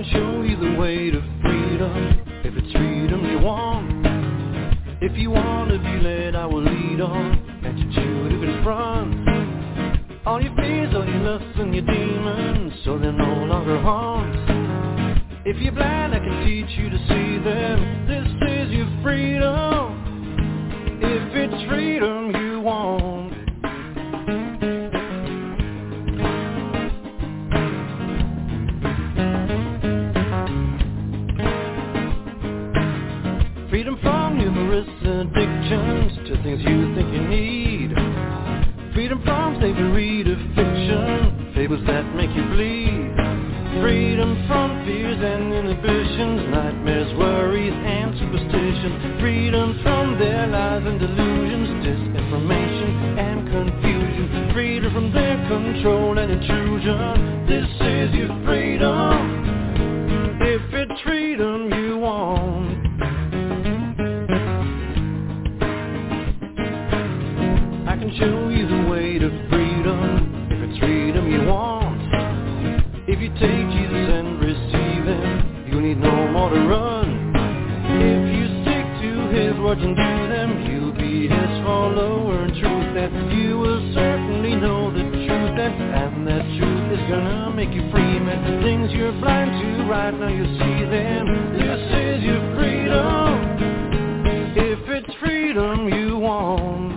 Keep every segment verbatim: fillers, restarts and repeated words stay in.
can show you the way to freedom, if it's freedom you want. If you want to be led, I will lead on, and you choose to confront all your fears, all your lusts and your demons, so they're no longer haunts. If you're blind, I can teach you to see them. This is your freedom, if it's freedom you want. Freedom from numerous addictions to things you think you need. Freedom from slavery to fiction, fables that make you bleed. Freedom from fears and inhibitions, nightmares, worries and superstition. Freedom from their lies and delusions, disinformation and confusion. Freedom from their control and intrusion. This is your freedom, if it's freedom you want. I can show you the way to freedom, if it's freedom you want. If you take Jesus and receive Him, you need no more to run. If you stick to His words and do them, you'll be His follower in truth. And you will certainly know the truth, and, and that truth is gonna make you free. Man, things you're blind to right now, you'll see them. This is your freedom, if it's freedom you want.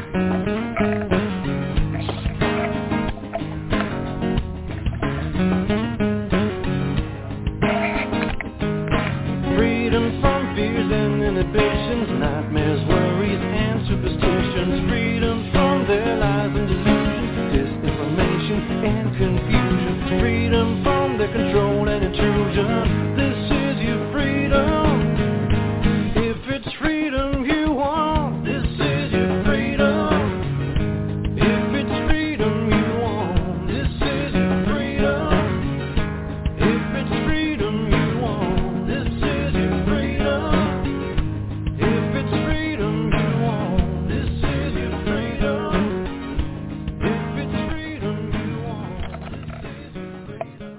Freedom from fears and inhibitions, nightmares, worries and superstitions. Freedom from their lies and delusions, disinformation and confusion. Freedom from their control and intrusion. This is your freedom, if it's freedom you want. This is your freedom, if it's freedom you want. This is your freedom, if it's freedom you want. This is your freedom, if it's freedom you want. This is your freedom, if it's freedom you want. This is your freedom.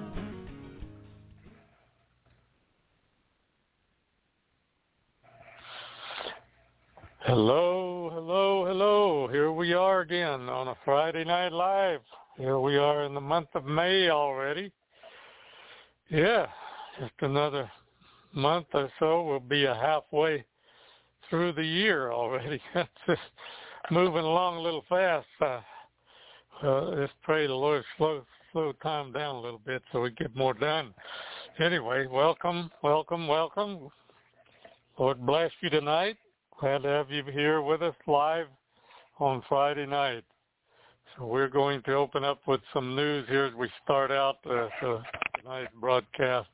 Hello, hello, hello. Here we are again on a Friday Night Live. Here we are in the month of May already. Yeah, just another month or so. We'll be a halfway through the year already. It's just moving along a little fast. Uh, uh, just pray the Lord slow, slow time down a little bit so we get more done. Anyway, welcome, welcome, welcome. Lord bless you tonight. Glad to have you here with us live on Friday night. So we're going to open up with some news here as we start out uh, the tonight's broadcast.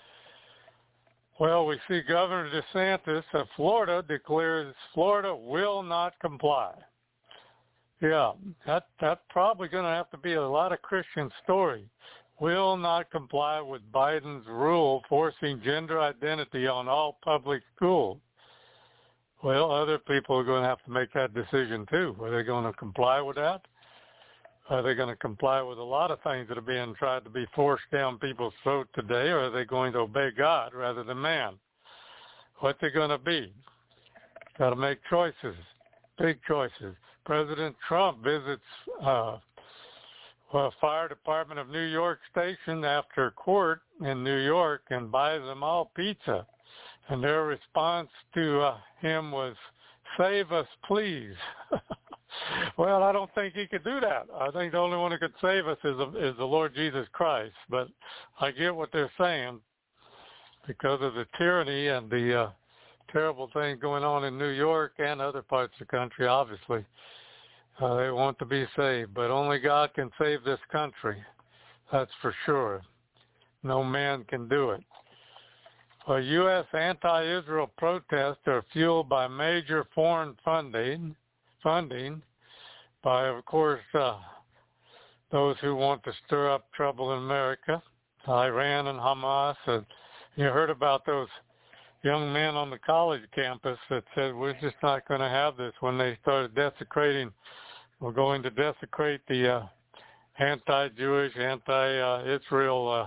Well, we see Governor DeSantis of Florida declares Florida will not comply. Yeah, that that's probably going to have to be a lot of Christian story. Will not comply with Biden's rule forcing gender identity on all public schools. Well, other people are going to have to make that decision too. Are they going to comply with that? Are they going to comply with a lot of things that are being tried to be forced down people's throat today, or are they going to obey God rather than man? What's it going to be? Got to make choices, big choices. President Trump visits uh, well, Fire Department of New York Station after court in New York and buys them all pizza. And their response to uh, him was, "Save us, please." Well, I don't think he could do that. I think the only one who could save us is, is the Lord Jesus Christ. But I get what they're saying because of the tyranny and the uh, terrible things going on in New York and other parts of the country, obviously. Uh, they want to be saved, but only God can save this country. That's for sure. No man can do it. Well, U S anti-Israel protests are fueled by major foreign funding, funding by, of course, uh, those who want to stir up trouble in America, Iran and Hamas. And you heard about those young men on the college campus that said, we're just not going to have this when they started desecrating. We're going to desecrate the uh, anti-Jewish, anti-Israel uh,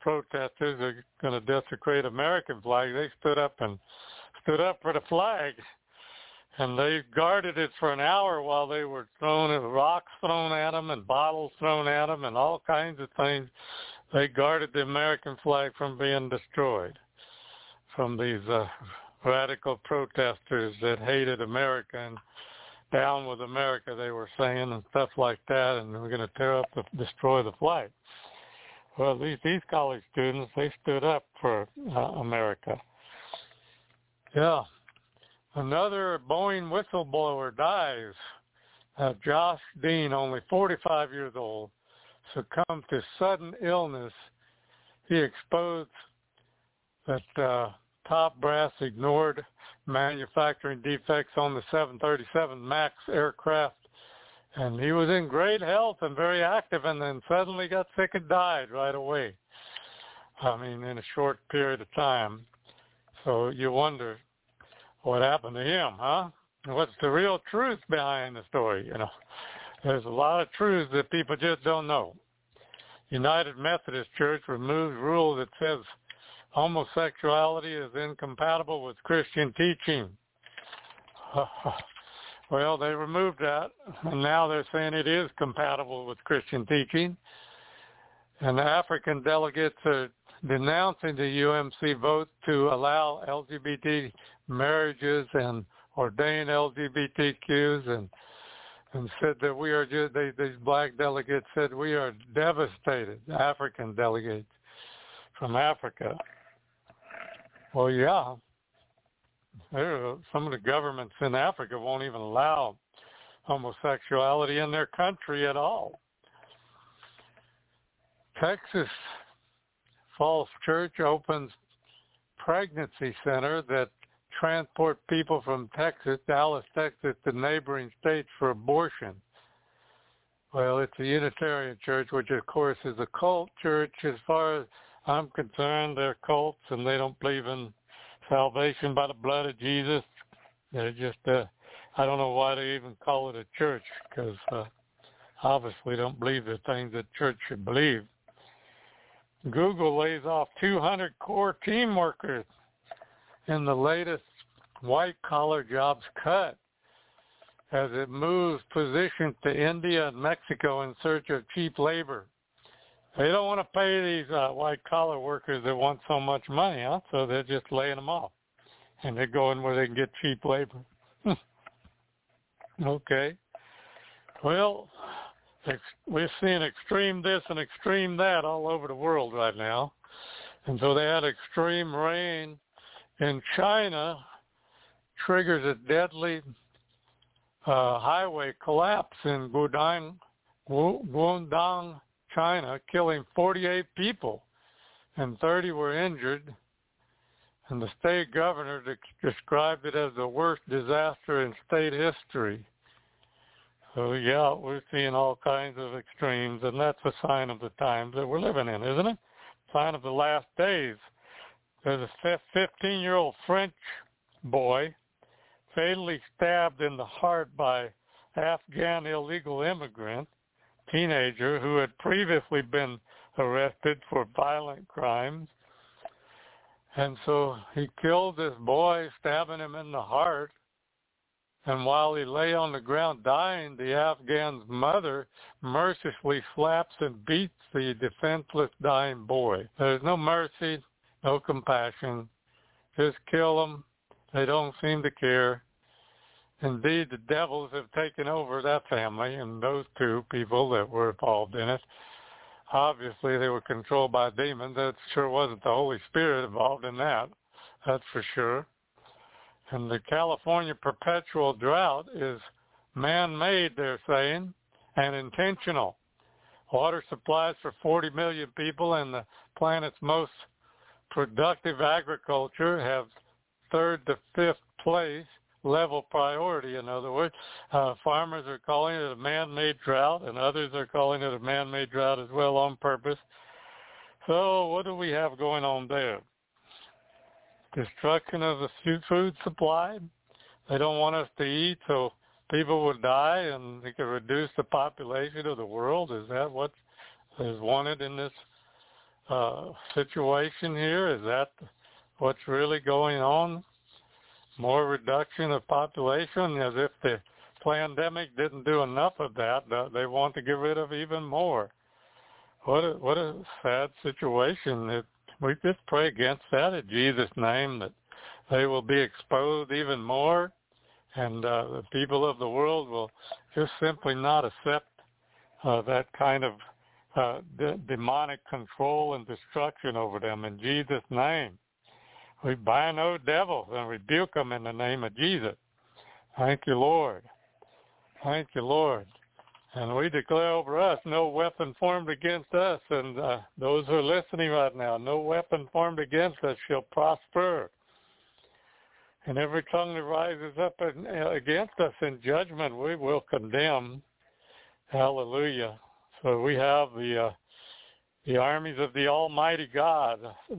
protesters are going to desecrate American flag, they stood up and stood up for the flag. And they guarded it for an hour while they were thrown, rocks thrown at them and bottles thrown at them and all kinds of things. They guarded the American flag from being destroyed from these uh, radical protesters that hated America and down with America, they were saying, and stuff like that, and we're going to tear up, the, destroy the flag. Well, these, these college students, they stood up for uh, America. Yeah. Another Boeing whistleblower dies. Uh, Josh Dean, only forty-five years old, succumbed to sudden illness. He exposed that uh, top brass ignored manufacturing defects on the seven thirty-seven MAX aircraft. And he was in great health and very active, and then suddenly got sick and died right away. I mean, in a short period of time. So you wonder what happened to him, huh? What's the real truth behind the story, you know? There's a lot of truths that people just don't know. United Methodist Church removes rule that says homosexuality is incompatible with Christian teaching. Well, they removed that, and now they're saying it is compatible with Christian teaching. And the African delegates are denouncing the U M C vote to allow L G B T marriages and ordain L G B T Qs, and and said that we are just, they, these black delegates said we are devastated, African delegates from Africa. Well, yeah, there, some of the governments in Africa won't even allow homosexuality in their country at all. Texas Falls Church opens pregnancy center that transport people from Texas, Dallas, Texas, to neighboring states for abortion. Well, it's a Unitarian church, which of course is a cult church. As far as I'm concerned, they're cults, and they don't believe in salvation by the blood of Jesus. They're just, uh, I don't know why they even call it a church, because uh, obviously don't believe the things that church should believe. Google lays off two hundred core team workers in the latest white-collar jobs cut as it moves positions to India and Mexico in search of cheap labor. They don't want to pay these uh, white-collar workers that want so much money, huh? So they're just laying them off. And they're going where they can get cheap labor. Okay. Well, ex- we're seeing extreme this and extreme that all over the world right now. And so they had extreme rain in China, triggers a deadly uh, highway collapse in Guangdong, Guangdong, China, killing forty-eight people, and thirty were injured. And the state governor de- described it as the worst disaster in state history. So, yeah, we're seeing all kinds of extremes, and that's a sign of the times that we're living in, isn't it? Sign of the last days. There's a fifteen-year-old French boy fatally stabbed in the heart by Afghan illegal immigrant, teenager, who had previously been arrested for violent crimes. And so he killed this boy, stabbing him in the heart. And while he lay on the ground dying, the Afghan's mother mercilessly slaps and beats the defenseless dying boy. There's no mercy, no compassion. Just kill them. They don't seem to care. Indeed, the devils have taken over that family and those two people that were involved in it. Obviously, they were controlled by demons. That sure wasn't the Holy Spirit involved in that. That's for sure. And the California perpetual drought is man-made, they're saying, and intentional. Water supplies for forty million people and the planet's most productive agriculture have third to fifth place, level priority, in other words. Uh, farmers are calling it a man-made drought, and others are calling it a man-made drought as well on purpose. So what do we have going on there? Destruction of the food supply. They don't want us to eat, so people will die, and they can reduce the population of the world. Is that what is wanted in this uh, situation here? Is that what's really going on? More reduction of population, as if the pandemic didn't do enough of that. They want to get rid of even more. What a, what a sad situation. It, we just pray against that in Jesus' name, that they will be exposed even more, and uh, the people of the world will just simply not accept uh, that kind of uh, de- demonic control and destruction over them. In Jesus' name, we bind those devils and rebuke them in the name of Jesus. Thank you, Lord. Thank you, Lord. And we declare over us, no weapon formed against us, and uh, those who are listening right now, no weapon formed against us shall prosper. And every tongue that rises up in, uh, against us in judgment, we will condemn. Hallelujah. So we have the uh, the armies of the Almighty God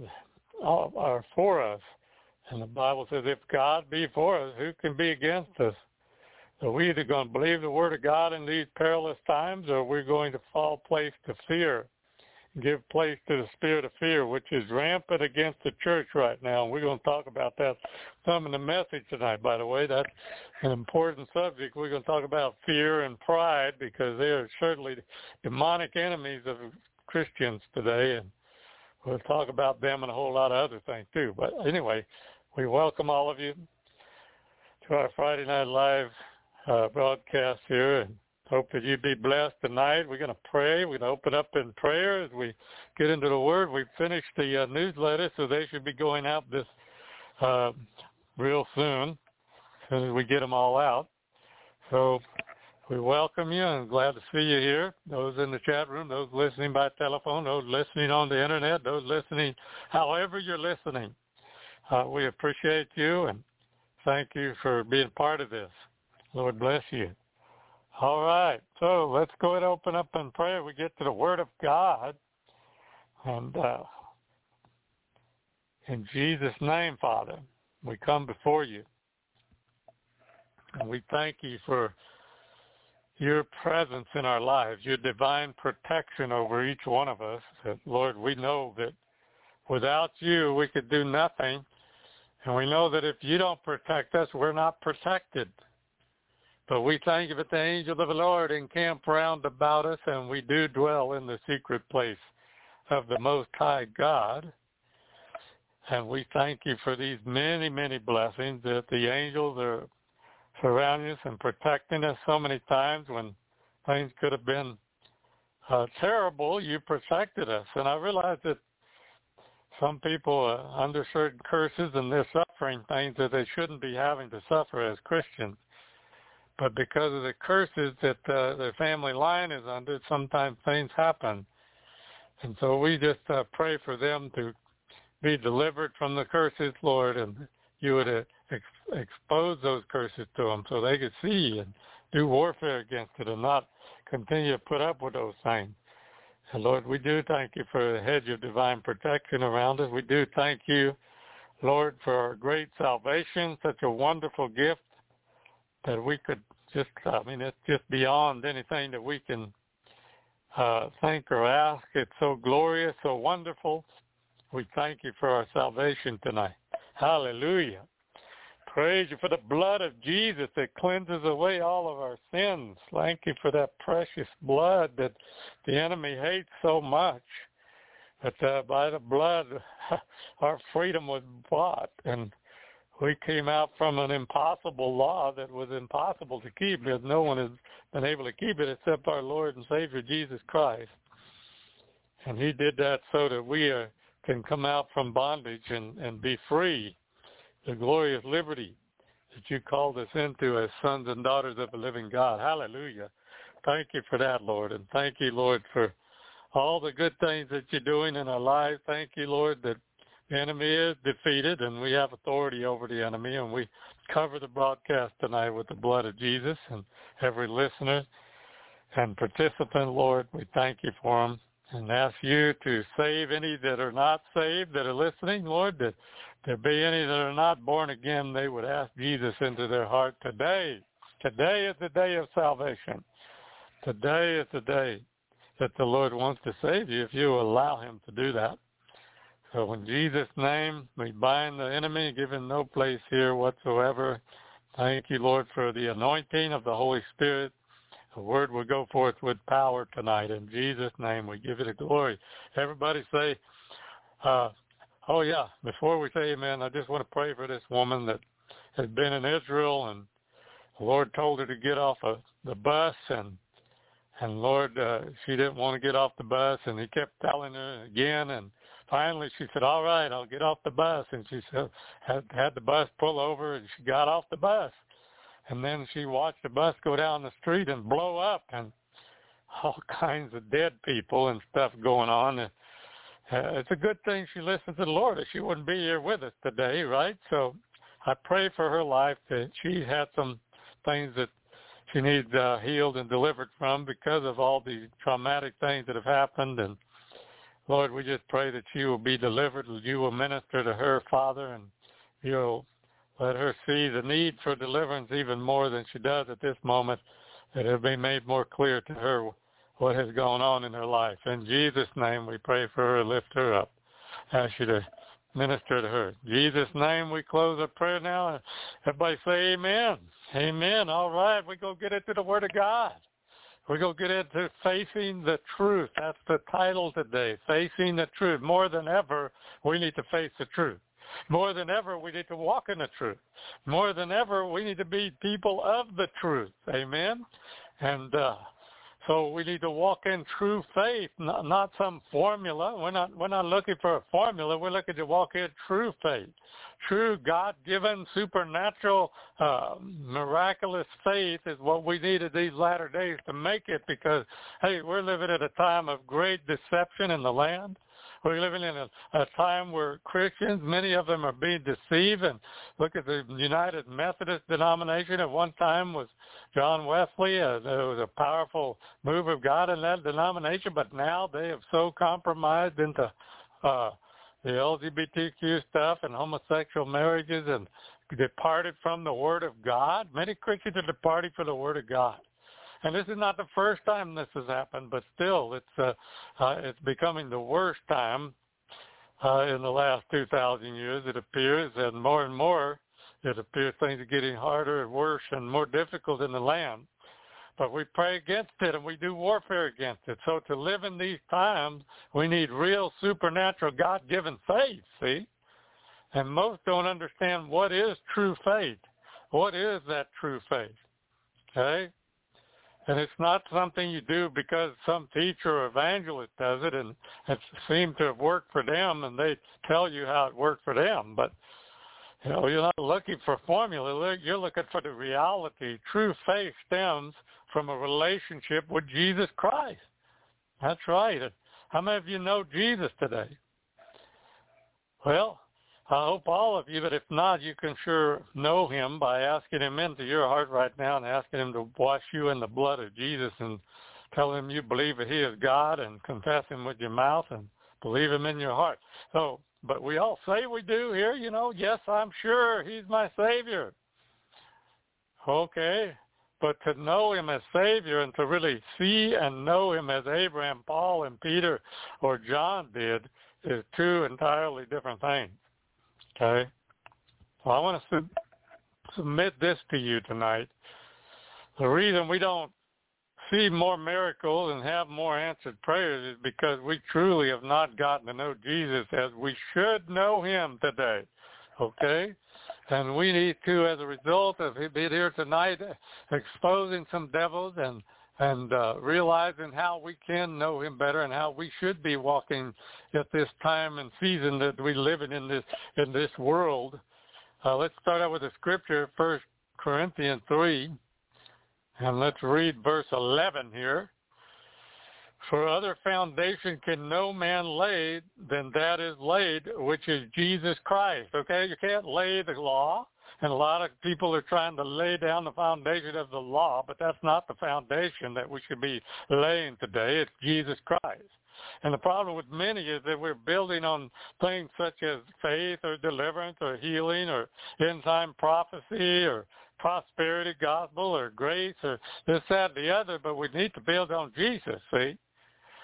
are for us. And the Bible says, if God be for us, who can be against us? So we're either going to believe the word of God in these perilous times, or we're going to fall place to fear, give place to the spirit of fear, which is rampant against the church right now. And we're going to talk about that some in the message tonight, by the way. That's an important subject. We're going to talk about fear and pride, because they are certainly demonic enemies of Christians today. And we'll talk about them and a whole lot of other things too. But anyway, we welcome all of you to our Friday Night Live uh, broadcast here, and hope that you be blessed tonight. We're going to pray. We're going to open up in prayer as we get into the Word. We've finished the uh, newsletter, so they should be going out this uh, real soon, as soon as we get them all out. So we welcome you and glad to see you here. Those in the chat room, those listening by telephone, those listening on the internet, those listening however you're listening. Uh, we appreciate you and thank you for being part of this. Lord bless you. All right, so let's go ahead and open up in prayer. We get to the Word of God. And uh, in Jesus' name, Father, we come before you. And we thank you for your presence in our lives, your divine protection over each one of us. That, Lord, we know that without you, we could do nothing. And we know that if you don't protect us, we're not protected. But we thank you that the angel of the Lord encamp round about us, and we do dwell in the secret place of the Most High God. And we thank you for these many, many blessings that the angels are surrounding us and protecting us so many times when things could have been uh, terrible. You protected us. And I realize that some people are under certain curses and they're suffering things that they shouldn't be having to suffer as Christians. But because of the curses that uh, their family line is under, sometimes things happen. And so we just uh, pray for them to be delivered from the curses, Lord, and you would uh, ex- expose those curses to them so they could see and do warfare against it and not continue to put up with those things. And Lord, we do thank you for the hedge of divine protection around us. We do thank you, Lord, for our great salvation, such a wonderful gift that we could just, I mean, it's just beyond anything that we can uh, think or ask. It's so glorious, so wonderful. We thank you for our salvation tonight. Hallelujah. Praise you for the blood of Jesus that cleanses away all of our sins. Thank you for that precious blood that the enemy hates so much. But uh, by the blood, our freedom was bought, and we came out from an impossible law that was impossible to keep, because no one has been able to keep it except our Lord and Savior Jesus Christ. And he did that so that we are, can come out from bondage and, and be free, the glorious liberty that you called us into as sons and daughters of the living God. Hallelujah. Thank you for that, Lord. And thank you, Lord, for all the good things that you're doing in our lives. Thank you, Lord, that the enemy is defeated and we have authority over the enemy, and we cover the broadcast tonight with the blood of Jesus, and every listener and participant, Lord, we thank you for them and ask you to save any that are not saved that are listening, Lord, that there be any that are not born again, they would ask Jesus into their heart today. Today is the day of salvation. Today is the day. that the Lord wants to save you if you allow him to do that. So in Jesus' name, we bind the enemy, give him no place here whatsoever. Thank you, Lord, for the anointing of the Holy Spirit. The word will go forth with power tonight. In Jesus' name, we give you the glory. Everybody say, uh, oh, yeah, before we say amen, I just want to pray for this woman that has been in Israel, and the Lord told her to get off of the bus, and and Lord, uh, she didn't want to get off the bus, and he kept telling her again, and finally she said, all right, I'll get off the bus, and she said, had, had the bus pull over, and she got off the bus, and then she watched the bus go down the street and blow up, and all kinds of dead people and stuff going on. And, uh, it's a good thing she listened to the Lord, or she wouldn't be here with us today, right? So I pray for her life that she had some things that she needs uh, healed and delivered from because of all the traumatic things that have happened. And Lord, we just pray that she will be delivered, that you will minister to her, Father, and you'll let her see the need for deliverance even more than she does at this moment, that it will be made more clear to her what has gone on in her life. In Jesus' name, we pray for her, lift her up, ask you to minister to her. In Jesus' name, we close our prayer now. Everybody say amen. Amen. All right, we go get into the Word of God. We go get into facing the truth. That's the title today, facing the truth. More than ever, we need to face the truth. More than ever, we need to walk in the truth. More than ever, we need to be people of the truth. Amen. And uh, so we need to walk in true faith, not, not some formula. We're not we're not looking for a formula. We're looking to walk in true faith, true God-given, supernatural, uh, miraculous faith is what we need in these latter days to make it. Because hey, we're living at a time of great deception in the land. We're living in a, a time where Christians, many of them are being deceived. And look at the United Methodist denomination. At one time was John Wesley. Uh, there was a powerful move of God in that denomination, but now they have so compromised into uh, the L G B T Q stuff and homosexual marriages and departed from the Word of God. Many Christians are departing from the Word of God. And this is not the first time this has happened, but still, it's uh, uh, it's becoming the worst time uh, in the last two thousand years, it appears, and more and more, it appears things are getting harder and worse and more difficult in the land. But we pray against it, and we do warfare against it. So to live in these times, we need real supernatural God-given faith, see? And most don't understand what is true faith. What is that true faith? Okay? And it's not something you do because some teacher or evangelist does it and it seemed to have worked for them and they tell you how it worked for them. But, you know, you're not looking for formula. You're looking for the reality. True faith stems from a relationship with Jesus Christ. That's right. How many of you know Jesus today? Well, I hope all of you, but if not, you can sure know him by asking him into your heart right now and asking him to wash you in the blood of Jesus and tell him you believe that he is God and confess him with your mouth and believe him in your heart. So, but we all say we do here, you know, yes, I'm sure he's my Savior. Okay, but to know him as Savior and to really see and know him as Abraham, Paul, and Peter or John did is two entirely different things. Okay, well, I want to sub- submit this to you tonight. The reason we don't see more miracles and have more answered prayers is because we truly have not gotten to know Jesus as we should know him today, okay? And we need to, as a result of him being here tonight, exposing some devils and and uh, realizing how we can know him better and how we should be walking at this time and season that we live in in this in this world. Uh, let's start out with the scripture, First Corinthians three, and let's read verse eleven here. For other foundation can no man lay than that is laid, which is Jesus Christ. Okay, you can't lay the law. And a lot of people are trying to lay down the foundation of the law, but that's not the foundation that we should be laying today. It's Jesus Christ. And the problem with many is that we're building on things such as faith or deliverance or healing or end-time prophecy or prosperity gospel or grace or this, that, and the other, but we need to build on Jesus, see?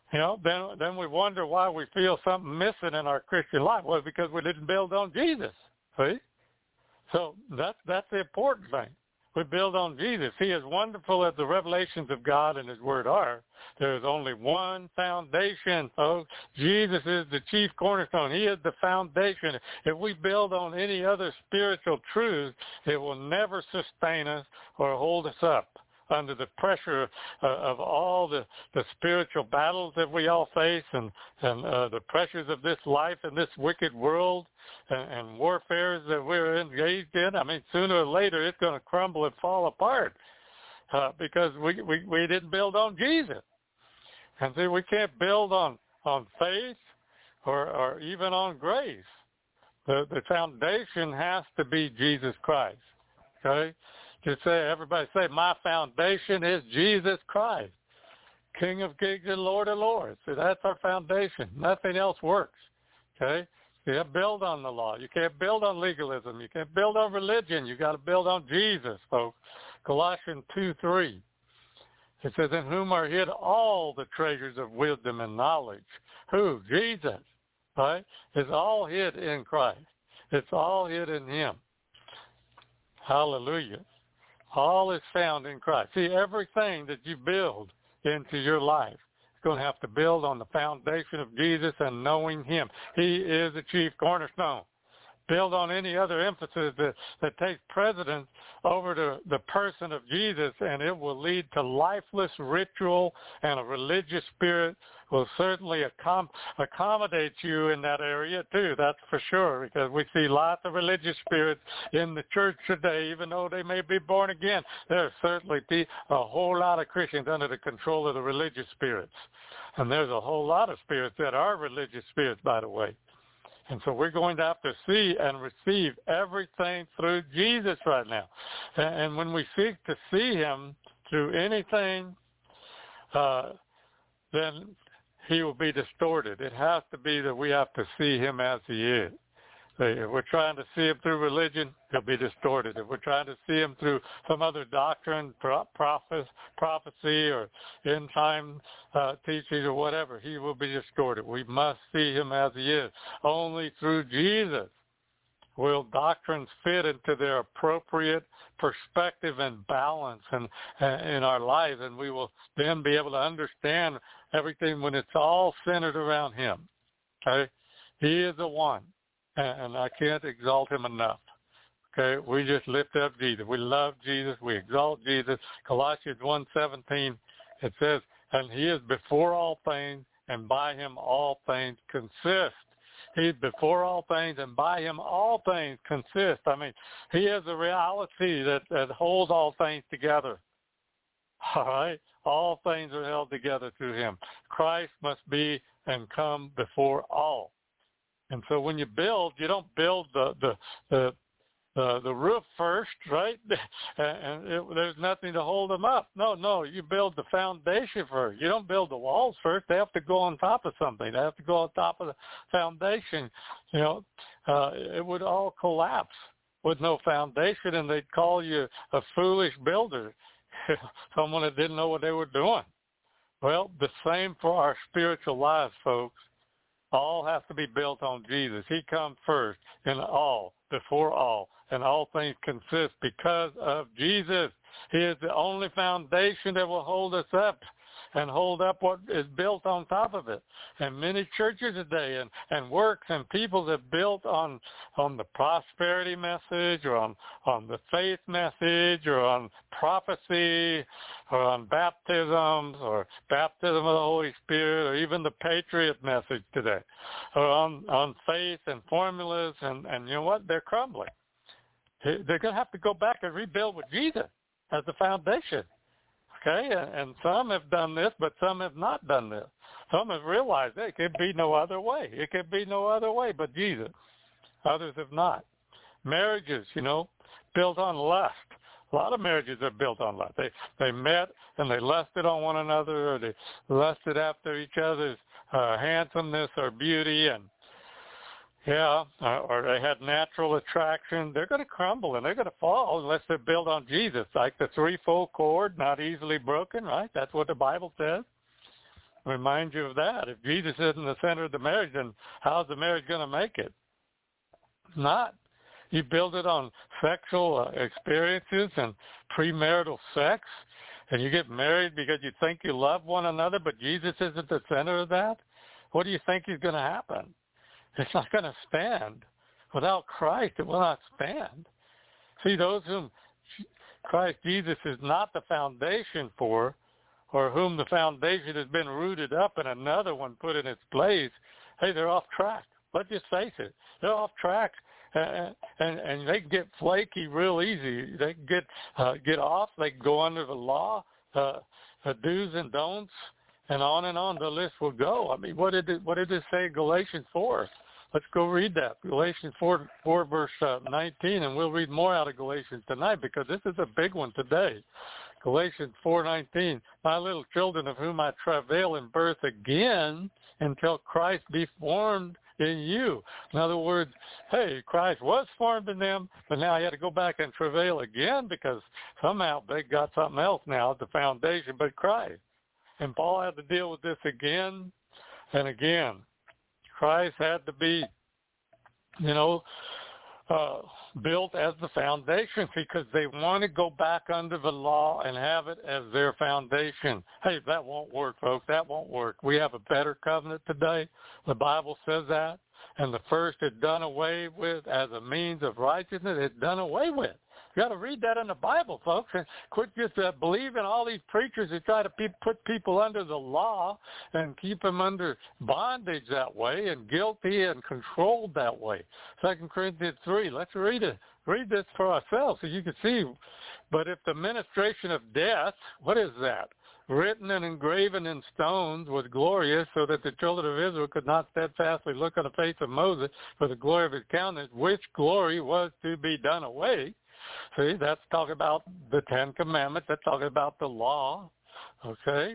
You know, then then we wonder why we feel something missing in our Christian life. Well, because we didn't build on Jesus. See? So that's that's the important thing. We build on Jesus. He is wonderful as the revelations of God and His Word are. There is only one foundation, folks. Jesus is the chief cornerstone. He is the foundation. If we build on any other spiritual truth, it will never sustain us or hold us up under the pressure uh, of all the, the spiritual battles that we all face and, and uh, the pressures of this life and this wicked world and, and warfares that we're engaged in. I mean, sooner or later it's going to crumble and fall apart uh, because we, we, we didn't build on Jesus. And see, we can't build on, on faith or, or even on grace. The, the foundation has to be Jesus Christ, okay? Just say, everybody say, my foundation is Jesus Christ, King of kings and Lord of lords. See, that's our foundation. Nothing else works, okay? You can't build on the law. You can't build on legalism. You can't build on religion. You got to build on Jesus, folks. Colossians two three. It says, in whom are hid all the treasures of wisdom and knowledge. Who? Jesus, right? It's all hid in Christ. It's all hid in Him. Hallelujah. All is found in Christ. See, everything that you build into your life is going to have to build on the foundation of Jesus and knowing Him. He is the chief cornerstone. Build on any other emphasis that, that takes precedence over the, the person of Jesus, and it will lead to lifeless ritual, and a religious spirit will certainly accom- accommodate you in that area too, that's for sure, because we see lots of religious spirits in the church today, even though they may be born again. There are certainly a whole lot of Christians under the control of the religious spirits, and there's a whole lot of spirits that are religious spirits, by the way. And so we're going to have to see and receive everything through Jesus right now. And when we seek to see Him through anything, uh, then He will be distorted. It has to be that we have to see Him as He is. If we're trying to see Him through religion, He'll be distorted. If we're trying to see Him through some other doctrine, prophecy, or end-time uh, teaching or whatever, He will be distorted. We must see Him as He is. Only through Jesus will doctrines fit into their appropriate perspective and balance in, in our lives, and we will then be able to understand everything when it's all centered around Him. Okay? He is the one. And I can't exalt Him enough. Okay, we just lift up Jesus. We love Jesus. We exalt Jesus. Colossians one seventeen, it says, and He is before all things, and by Him all things consist. He's before all things, and by Him all things consist. I mean, He is the reality that, that holds all things together. All right? All things are held together through Him. Christ must be and come before all. And so when you build, you don't build the the the, uh, the roof first, right? and it, there's nothing to hold them up. No, no, you build the foundation first. You don't build the walls first. They have to go on top of something. They have to go on top of the foundation. You know, uh, it would all collapse with no foundation, and they'd call you a foolish builder, someone that didn't know what they were doing. Well, the same for our spiritual lives, folks. All has to be built on Jesus. He comes first in all, before all, and all things consist because of Jesus. He is the only foundation that will hold us up and hold up what is built on top of it. And many churches today and, and works and people that built on on the prosperity message or on, on the faith message or on prophecy or on baptisms or baptism of the Holy Spirit or even the Patriot message today or on, on faith and formulas and, and you know what? They're crumbling. They're going to have to go back and rebuild with Jesus as the foundation. Okay, and some have done this, but some have not done this. Some have realized that it could be no other way. It could be no other way but Jesus. Others have not. Marriages, you know, built on lust. A lot of marriages are built on lust. They they met and they lusted on one another, or they lusted after each other's uh, handsomeness or beauty, and yeah, uh, or they had natural attraction. They're going to crumble and they're going to fall unless they're built on Jesus, like the threefold cord, not easily broken, right? That's what the Bible says. remind you of that. If Jesus isn't the center of the marriage, then how's the marriage going to make it? Not. You build it on sexual uh, experiences and premarital sex, and you get married because you think you love one another, but Jesus isn't the center of that. What do you think is going to happen? It's not going to stand. Without Christ, it will not stand. See, those whom Christ Jesus is not the foundation for, or whom the foundation has been rooted up and another one put in its place, hey, they're off track. Let's just face it. They're off track, uh, and, and they get flaky real easy. They get uh, get off. They go under the law, uh, the do's and don'ts, and on and on the list will go. I mean, what did it, what did it say in Galatians four? Let's go read that. Galatians four, four verse uh, nineteen, and we'll read more out of Galatians tonight because this is a big one today. Galatians four nineteen, my little children of whom I travail in birth again until Christ be formed in you. In other words, hey, Christ was formed in them, but now he had to go back and travail again because somehow they got something else now at the foundation but Christ. And Paul had to deal with this again and again. Christ had to be, you know, uh, built as the foundation because they want to go back under the law and have it as their foundation. Hey, that won't work, folks. That won't work. We have a better covenant today. The Bible says that. And the first is done away with as a means of righteousness. It's done away with. You got to read that in the Bible, folks, and quit just uh, believing all these preachers who try to pe- put people under the law and keep them under bondage that way and guilty and controlled that way. Second Corinthians three, let's read it. Read this for ourselves so you can see. But if the ministration of death, what is that? Written and engraven in stones was glorious, so that the children of Israel could not steadfastly look on the face of Moses for the glory of his countenance, which glory was to be done away. See, that's talking about the Ten Commandments. That's talking about the law. Okay?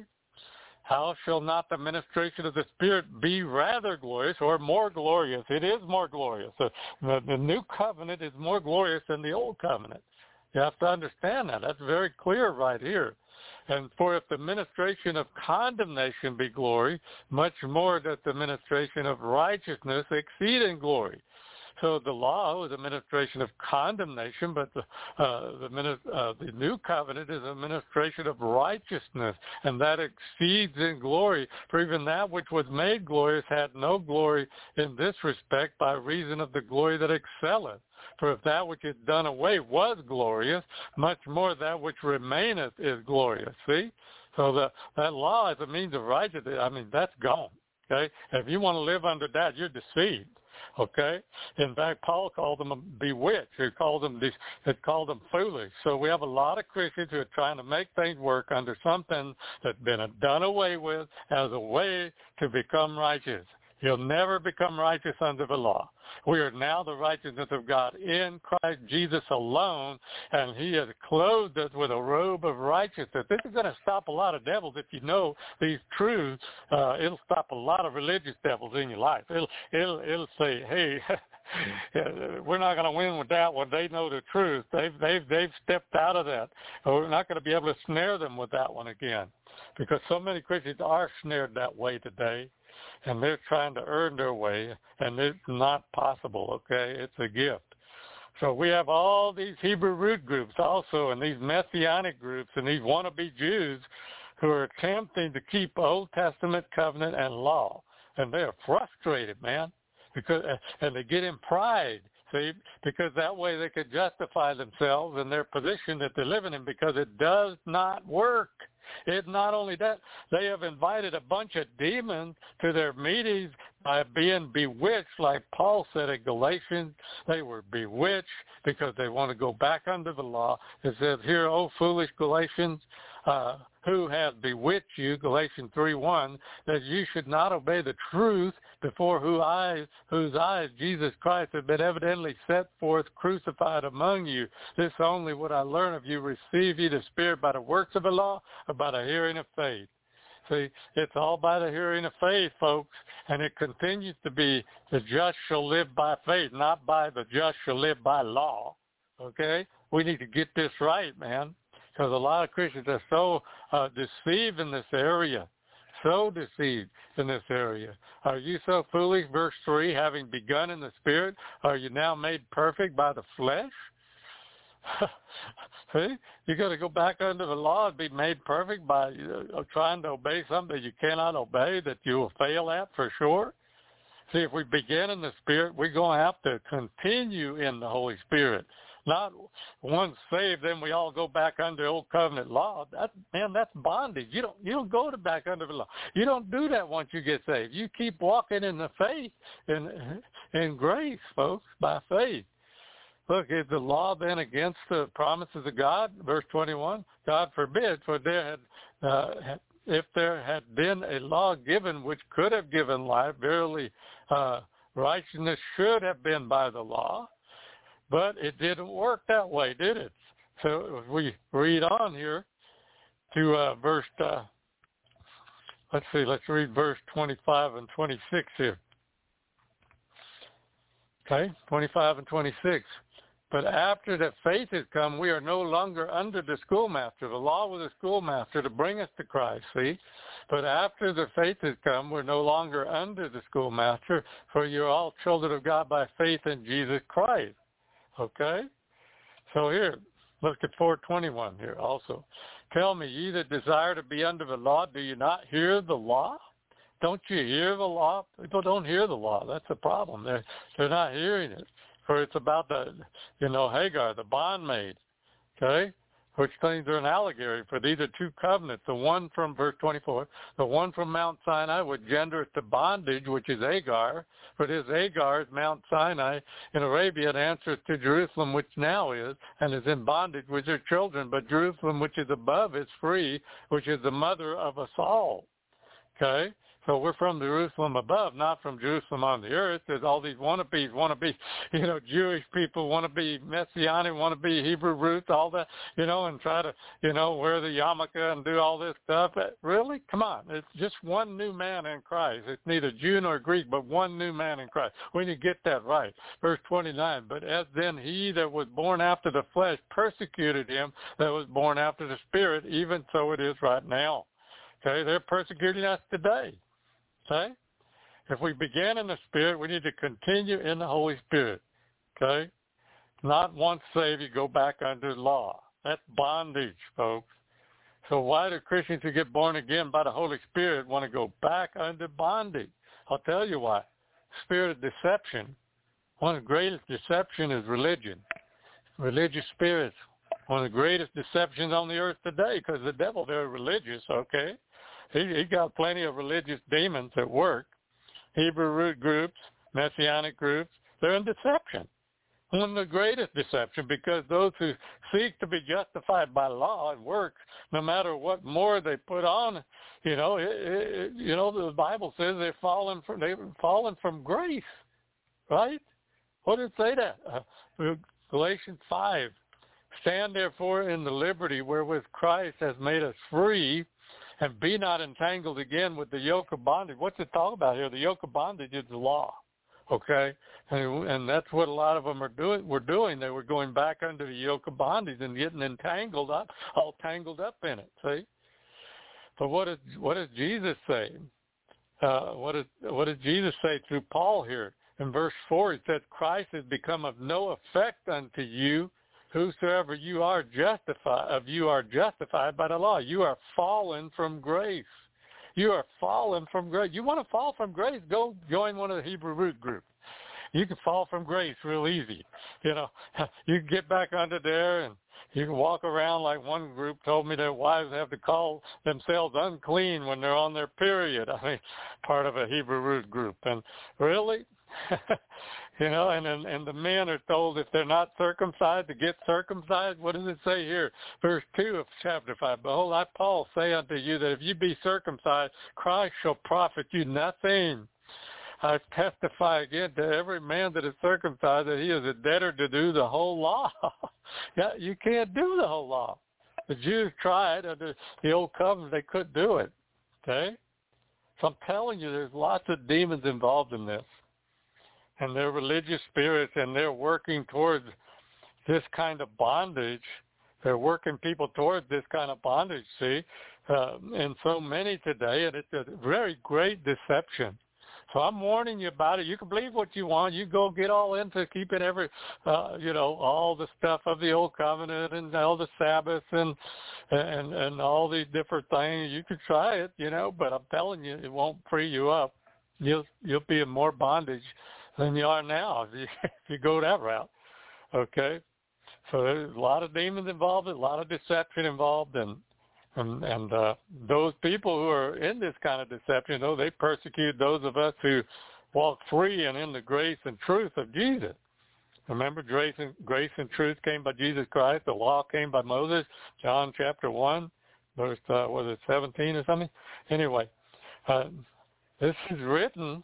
How shall not the ministration of the Spirit be rather glorious or more glorious? It is more glorious. The, the, the new covenant is more glorious than the old covenant. You have to understand that. That's very clear right here. And for if the ministration of condemnation be glory, much more does the ministration of righteousness exceed in glory. So the law is a ministration of condemnation, but the uh, the, uh, the new covenant is a ministration of righteousness, and that exceeds in glory. For even that which was made glorious had no glory in this respect by reason of the glory that excelleth. For if that which is done away was glorious, much more that which remaineth is glorious. See? So the, that law is a means of righteousness. I mean, that's gone. Okay? If you want to live under that, you're deceived. Okay? In fact, Paul called them bewitched. He called them, he called them foolish. So we have a lot of Christians who are trying to make things work under something that's been done away with as a way to become righteous. You'll never become righteous under the law. We are now the righteousness of God in Christ Jesus alone, and he has clothed us with a robe of righteousness. This is going to stop a lot of devils if you know these truths. Uh, it'll stop a lot of religious devils in your life. It'll, it'll, it'll say, hey, we're not going to win with that one. They know the truth. They've, they've, they've stepped out of that. We're not going to be able to snare them with that one again, because so many Christians are snared that way today. And they're trying to earn their way, and it's not possible, okay? It's a gift. So we have all these Hebrew root groups also, and these Messianic groups, and these wannabe Jews who are attempting to keep Old Testament covenant and law. And they're frustrated, man, because and they get in pride, see, because that way they could justify themselves and their position that they're living in, because it does not work. It not only that, they have invited a bunch of demons to their meetings by being bewitched, like Paul said in Galatians. They were bewitched because they want to go back under the law. It says here, O foolish Galatians, uh, who has bewitched you, Galatians three one, that you should not obey the truth, before whose eyes, whose eyes Jesus Christ has been evidently set forth crucified among you. This only would I learn of you, receive ye the Spirit by the works of the law, or by the hearing of faith. See, it's all by the hearing of faith, folks, and it continues to be the just shall live by faith, not by the just shall live by law, okay? We need to get this right, man, because a lot of Christians are so uh, deceived in this area. so deceived in this area? Are you so foolish? Verse three, having begun in the Spirit, are you now made perfect by the flesh? See, you got to go back under the law and be made perfect by uh, trying to obey something that you cannot obey, that you will fail at for sure. See, if we begin in the Spirit, we're going to have to continue in the Holy Spirit. Not once saved, then we all go back under old covenant law. That, man, that's bondage. You don't you don't go to back under the law. You don't do that once you get saved. You keep walking in the faith, in in grace, folks, by faith. Look, is the law then against the promises of God? Verse twenty-one, God forbid, for there had, uh, if there had been a law given which could have given life, verily uh, righteousness should have been by the law. But it didn't work that way, did it? So if we read on here to uh, verse, uh, let's see, let's read verse twenty-five and twenty-six here. Okay, twenty-five and twenty-six. But after that faith has come, we are no longer under the schoolmaster. The law was a schoolmaster to bring us to Christ, see? But after the faith has come, we're no longer under the schoolmaster, for you're all children of God by faith in Jesus Christ. Okay? So here, look at four twenty-one here also. Tell me, ye that desire to be under the law, do you not hear the law? Don't you hear the law? People don't hear the law. That's the problem. They're, they're not hearing it. For it's about the, you know, Hagar, the bondmaid, okay, which things are an allegory for these are two covenants. The one from verse twenty-four, the one from Mount Sinai would gender it to bondage, which is Hagar. For this Hagar is Mount Sinai in Arabia and answers to Jerusalem, which now is, and is in bondage with her children. But Jerusalem, which is above, is free, which is the mother of us all. Okay? So we're from Jerusalem above, not from Jerusalem on the earth. There's all these wannabes, want to be, you know, Jewish people, want to be Messianic, want to be Hebrew roots, all that, you know, and try to, you know, wear the yarmulke and do all this stuff. Really? Come on. It's just one new man in Christ. It's neither Jew nor Greek, but one new man in Christ. We need to get that right. Verse twenty-nine, but as then he that was born after the flesh persecuted him that was born after the Spirit, even so it is right now. Okay? They're persecuting us today. Okay? If we begin in the Spirit, we need to continue in the Holy Spirit. Okay? Not once saved, you go back under law. That's bondage, folks. So why do Christians who get born again by the Holy Spirit want to go back under bondage? I'll tell you why. Spirit of deception. One of the greatest deception is religion. Religious spirits. One of the greatest deceptions on the earth today, because the devil, they're religious, okay? He, he got plenty of religious demons at work. Hebrew root groups, Messianic groups, they're in deception. One of the greatest deception, because those who seek to be justified by law and works, no matter what more they put on, you know, it, it, you know, the Bible says they're fallen from they've fallen from grace, right? What did it say that? Uh, Galatians five. Stand therefore in the liberty wherewith Christ has made us free, and be not entangled again with the yoke of bondage. What's it talk about here? The yoke of bondage is the law, okay? And, and that's what a lot of them are doing. We're doing. They were going back under the yoke of bondage and getting entangled up, all tangled up in it. See? But what does what does Jesus say? Uh, what does what does Jesus say through Paul here in verse four? He says, "Christ has become of no effect unto you. Whosoever you are justified, of you are justified by the law. You are fallen from grace. You are fallen from grace. You want to fall from grace? Go join one of the Hebrew root groups. You can fall from grace real easy. You know, you can get back under there and you can walk around like one group told me their wives have to call themselves unclean when they're on their period. I mean, part of a Hebrew root group. And really? You know, and, and and the men are told if they're not circumcised to get circumcised. What does it say here? Verse two of chapter five. Behold, I, Paul, say unto you that if you be circumcised, Christ shall profit you nothing. I testify again to every man that is circumcised that he is a debtor to do the whole law. Yeah, you can't do the whole law. The Jews tried under the old covenant. They couldn't do it. Okay? So I'm telling you, there's lots of demons involved in this. And they're religious spirits, and they're working towards this kind of bondage they're working people towards this kind of bondage, see, uh, and so many today, and it's a very great deception. So I'm warning you about it. You can believe what you want. You go get all into keeping every, uh, you know, all the stuff of the old covenant and all the Sabbaths and and and all these different things. You can try it, you know, but I'm telling you, it won't free you up. You'll you'll be in more bondage than you are now if you, if you go that route. Okay, so there's a lot of demons involved, a lot of deception involved, and. And, and uh, those people who are in this kind of deception, though, they persecute those of us who walk free and in the grace and truth of Jesus. Remember, grace and, grace and truth came by Jesus Christ. The law came by Moses, John chapter one, verse, uh, was it seventeen or something? Anyway, uh, this is written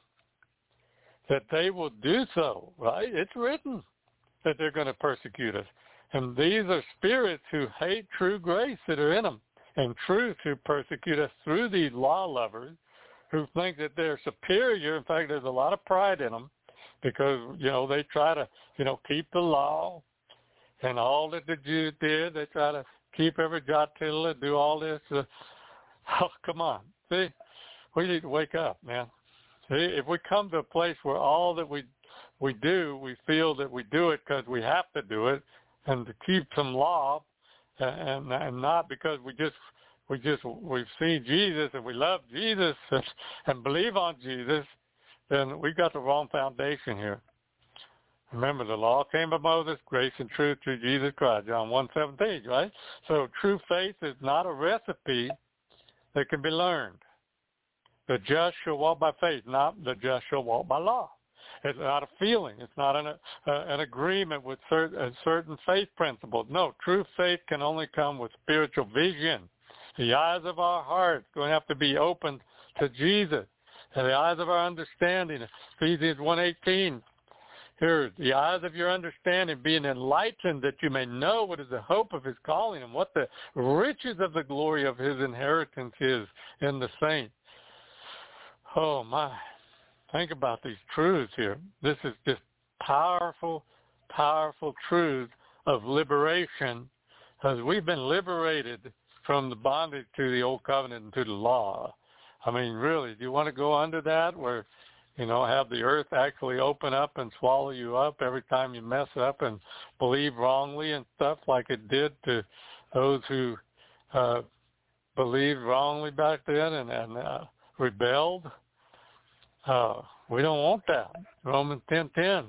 that they will do so, right? It's written that they're going to persecute us. And these are spirits who hate true grace that are in them. And truth who persecute us through these law lovers who think that they're superior. In fact, there's a lot of pride in them because, you know, they try to, you know, keep the law and all that the Jews did. They try to keep every jot tittle and do all this. Uh, oh, come on. See, we need to wake up, man. See, if we come to a place where all that we we do, we feel that we do it because we have to do it and to keep some law, And, and not because we just we just we've seen Jesus and we love Jesus and, and believe on Jesus, then we've got the wrong foundation here. Remember, the law came by Moses, grace and truth through Jesus Christ, John one seventeen, right? So true faith is not a recipe that can be learned. The just shall walk by faith, not the just shall walk by law. It's not a feeling. It's not an, uh, an agreement with certain, uh, certain faith principles. No, true faith can only come with spiritual vision. The eyes of our hearts going to have to be opened to Jesus. And the eyes of our understanding. Ephesians one eighteen. Here, the eyes of your understanding being enlightened that you may know what is the hope of his calling and what the riches of the glory of his inheritance is in the saints. Oh, my. Think about these truths here. This is just powerful, powerful truth of liberation, because we've been liberated from the bondage to the old covenant and to the law. I mean, really, do you want to go under that where, you know, have the earth actually open up and swallow you up every time you mess up and believe wrongly and stuff like it did to those who uh, believed wrongly back then and, and uh, rebelled? Uh, we don't want that. Romans ten ten.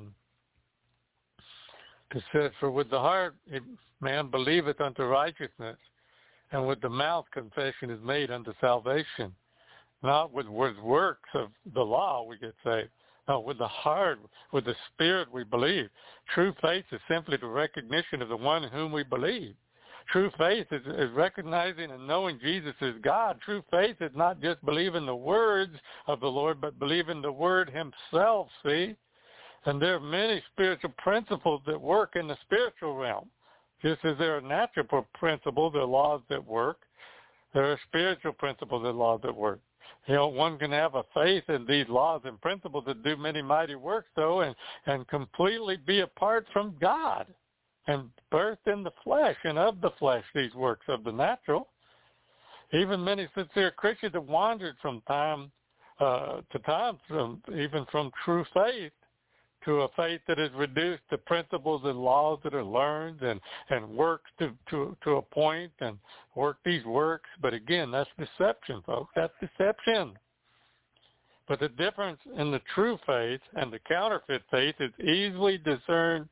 It says, for with the heart man believeth unto righteousness, and with the mouth confession is made unto salvation. Not with, with works of the law we get saved. No, with the heart, with the spirit we believe. True faith is simply the recognition of the one in whom we believe. True faith is, is recognizing and knowing Jesus is God. True faith is not just believing the words of the Lord, but believing the word himself, see? And there are many spiritual principles that work in the spiritual realm. Just as there are natural principles, there are laws that work. There are spiritual principles and laws that work. You know, one can have a faith in these laws and principles that do many mighty works, though, and, and completely be apart from God. And birthed in the flesh and of the flesh, these works of the natural. Even many sincere Christians have wandered from time uh, to time, from, even from true faith to a faith that is reduced to principles and laws that are learned and, and works to, to, to a point and work these works. But again, that's deception, folks. That's deception. But the difference in the true faith and the counterfeit faith is easily discerned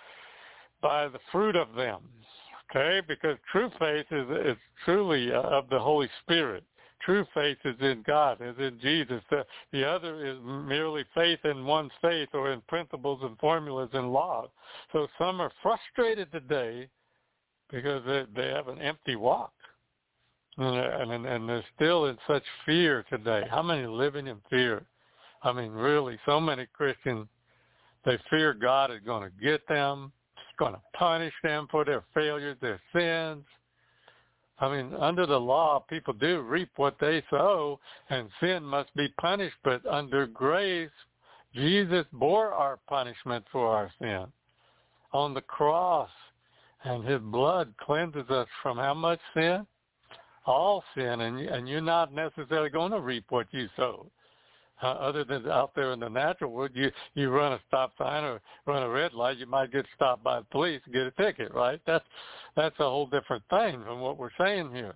by the fruit of them, okay? Because true faith is, is truly uh, of the Holy Spirit. True faith is in God, is in Jesus. The, the other is merely faith in one's faith or in principles and formulas and laws. So some are frustrated today because they, they have an empty walk. And, and, and they're still in such fear today. How many living in fear? I mean, really, so many Christians, they fear God is going to get them. Going to punish them for their failures, their sins. I mean, under the law, people do reap what they sow, and sin must be punished. But under grace, Jesus bore our punishment for our sin on the cross, And his blood cleanses us from how much sin? All sin. And, and you're not necessarily going to reap what you sowed. Uh, other than out there in the natural world, you, you run a stop sign or run a red light, you might get stopped by the police and get a ticket, right? That's, that's a whole different thing from what we're saying here.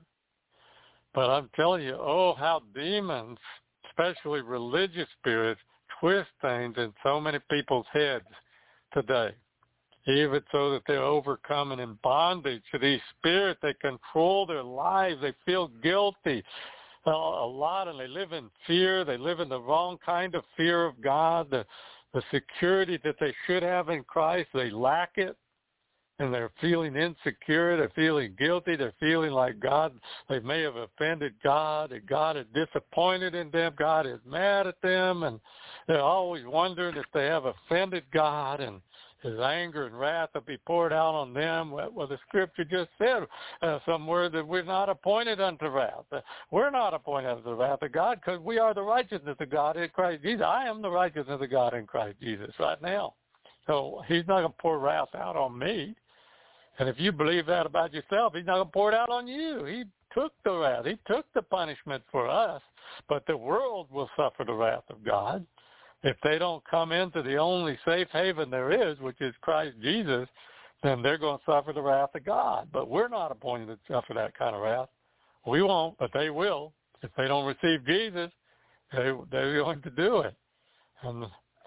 But I'm telling you, oh, how demons, especially religious spirits, twist things in so many people's heads today. Even so that they're overcome and in bondage to these spirits. They control their lives. They feel guilty a lot, and they live in fear. They live in the wrong kind of fear of God. The, the security that they should have in Christ, they lack it. And they're feeling insecure, they're feeling guilty, they're feeling like God, they may have offended God, and God is disappointed in them, God is mad at them, and they're always wondering if they have offended God, and his anger and wrath will be poured out on them. Well, the scripture just said uh, somewhere that we're not appointed unto wrath. We're not appointed unto the wrath of God because we are the righteousness of God in Christ Jesus. I am the righteousness of God in Christ Jesus right now. So he's not going to pour wrath out on me. And if you believe that about yourself, he's not going to pour it out on you. He took the wrath. He took the punishment for us. But the world will suffer the wrath of God. If they don't come into the only safe haven there is, which is Christ Jesus, then they're going to suffer the wrath of God. But we're not appointed to suffer that kind of wrath. We won't, but they will. If they don't receive Jesus, they, they're going to do it. And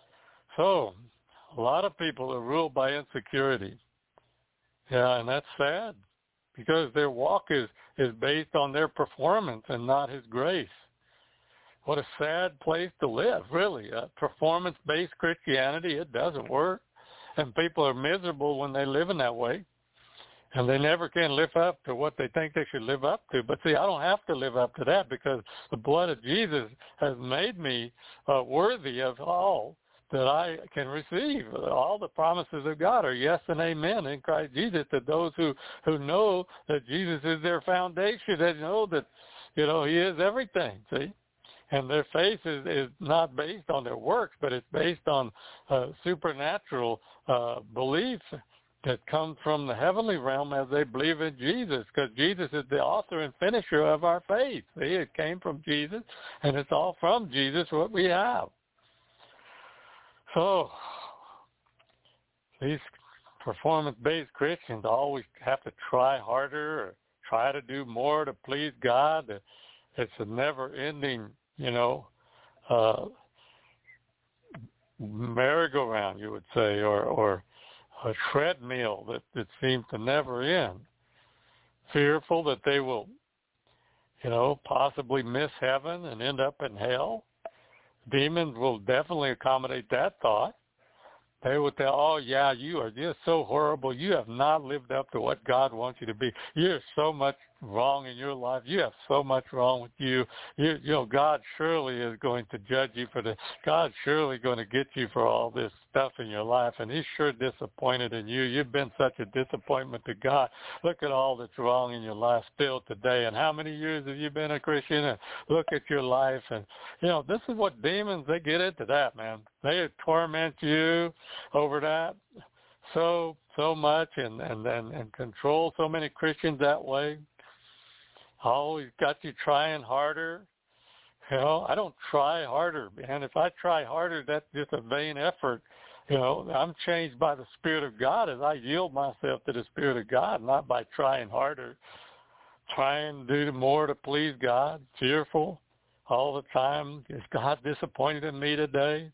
so a lot of people are ruled by insecurity. Yeah, and that's sad because their walk is, is based on their performance and not his grace. What a sad place to live, really. Uh, performance-based Christianity, it doesn't work. And people are miserable when they live in that way. And they never can live up to what they think they should live up to. But see, I don't have to live up to that because the blood of Jesus has made me uh, worthy of all that I can receive. All the promises of God are yes and amen in Christ Jesus to those who, who know that Jesus is their foundation. They know that, you know, he is everything, see? And their faith is, is not based on their works, but it's based on uh, supernatural uh, belief that comes from the heavenly realm as they believe in Jesus, because Jesus is the author and finisher of our faith. See, it came from Jesus, and it's all from Jesus what we have. So these performance-based Christians always have to try harder or try to do more to please God. It's a never-ending, you know, uh, merry-go-round, you would say, or, or a treadmill that, that seems to never end. Fearful that they will, you know, possibly miss heaven and end up in hell. Demons will definitely accommodate that thought. They would tell, oh, yeah, you are just so horrible. You have not lived up to what God wants you to be. You're so much wrong in your life. You have so much wrong with you. You, you know, God surely is going to judge you for this. God's surely going to get you for all this stuff in your life, and he's sure disappointed in you. You've been such a disappointment to God. Look at all that's wrong in your life still today, and how many years have you been a Christian? And look at your life, and, you know, this is what demons, they get into that, man. They torment you over that so, so much and, and, and, and control so many Christians that way. Always got you trying harder. You know, I don't try harder, man. If I try harder, that's just a vain effort. You know, I'm changed by the Spirit of God as I yield myself to the Spirit of God, not by trying harder. Trying to do more to please God, fearful all the time. Is God disappointed in me today?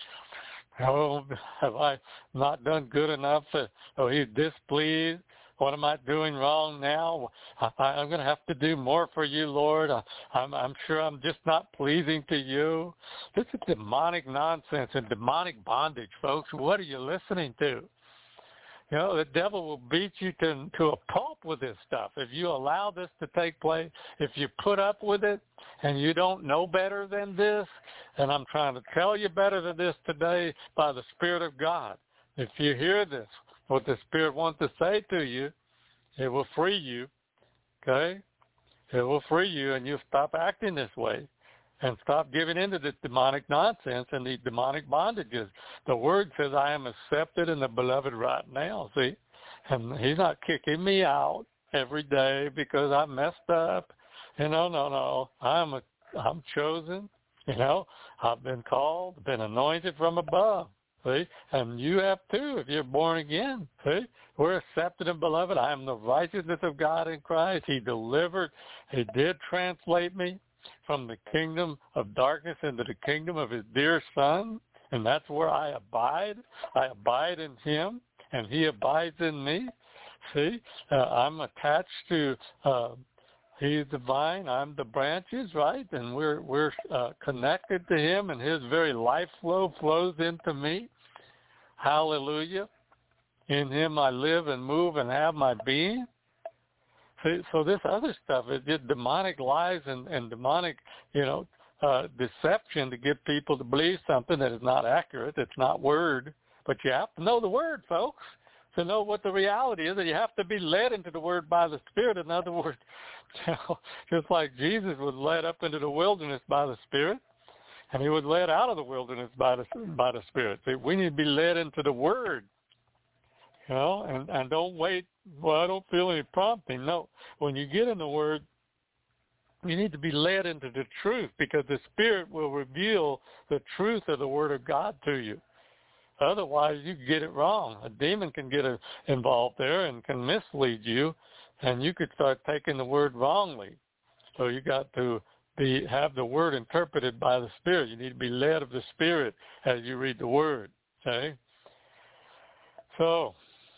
Oh, have I not done good enough? Oh, he's displeased. What am I doing wrong now? I, I'm going to have to do more for you, Lord. I, I'm, I'm sure I'm just not pleasing to you. This is demonic nonsense and demonic bondage, folks. What are you listening to? You know, the devil will beat you to, to a pulp with this stuff. If you allow this to take place, if you put up with it and you don't know better than this, and I'm trying to tell you better than this today by the Spirit of God. If you hear this, what the Spirit wants to say to you, it will free you, okay? It will free you, and you'll stop acting this way and stop giving into this demonic nonsense and these demonic bondages. The Word says, I am accepted in the beloved right now, see? And he's not kicking me out every day because I messed up. You know, no, no. I'm a, I'm chosen. You know, I've been called, been anointed from above. See, and you have too if you're born again. See, we're accepted and beloved. I am the righteousness of God in Christ. He delivered. He did translate me from the kingdom of darkness into the kingdom of his dear Son, and that's where I abide. I abide in him, and he abides in me. See, uh, I'm attached to, uh, he's the vine, I'm the branches, right? And we're we're uh, connected to him, and his very life flow flows into me. Hallelujah. In him I live and move and have my being. See, so this other stuff is just demonic lies and, and demonic, you know, uh, deception to get people to believe something that is not accurate, that's not word. But you have to know the word, folks, to know what the reality is, and you have to be led into the word by the Spirit. In other words, you know, just like Jesus was led up into the wilderness by the Spirit, and he was led out of the wilderness by the by the Spirit. See, we need to be led into the word, you know, and, and don't wait, well, I don't feel any prompting. No, when you get in the word, you need to be led into the truth, because the Spirit will reveal the truth of the word of God to you. Otherwise, you get it wrong. A demon can get involved there and can mislead you, and you could start taking the word wrongly. So you got to be have the word interpreted by the Spirit. You need to be led of the Spirit as you read the word. Okay? So,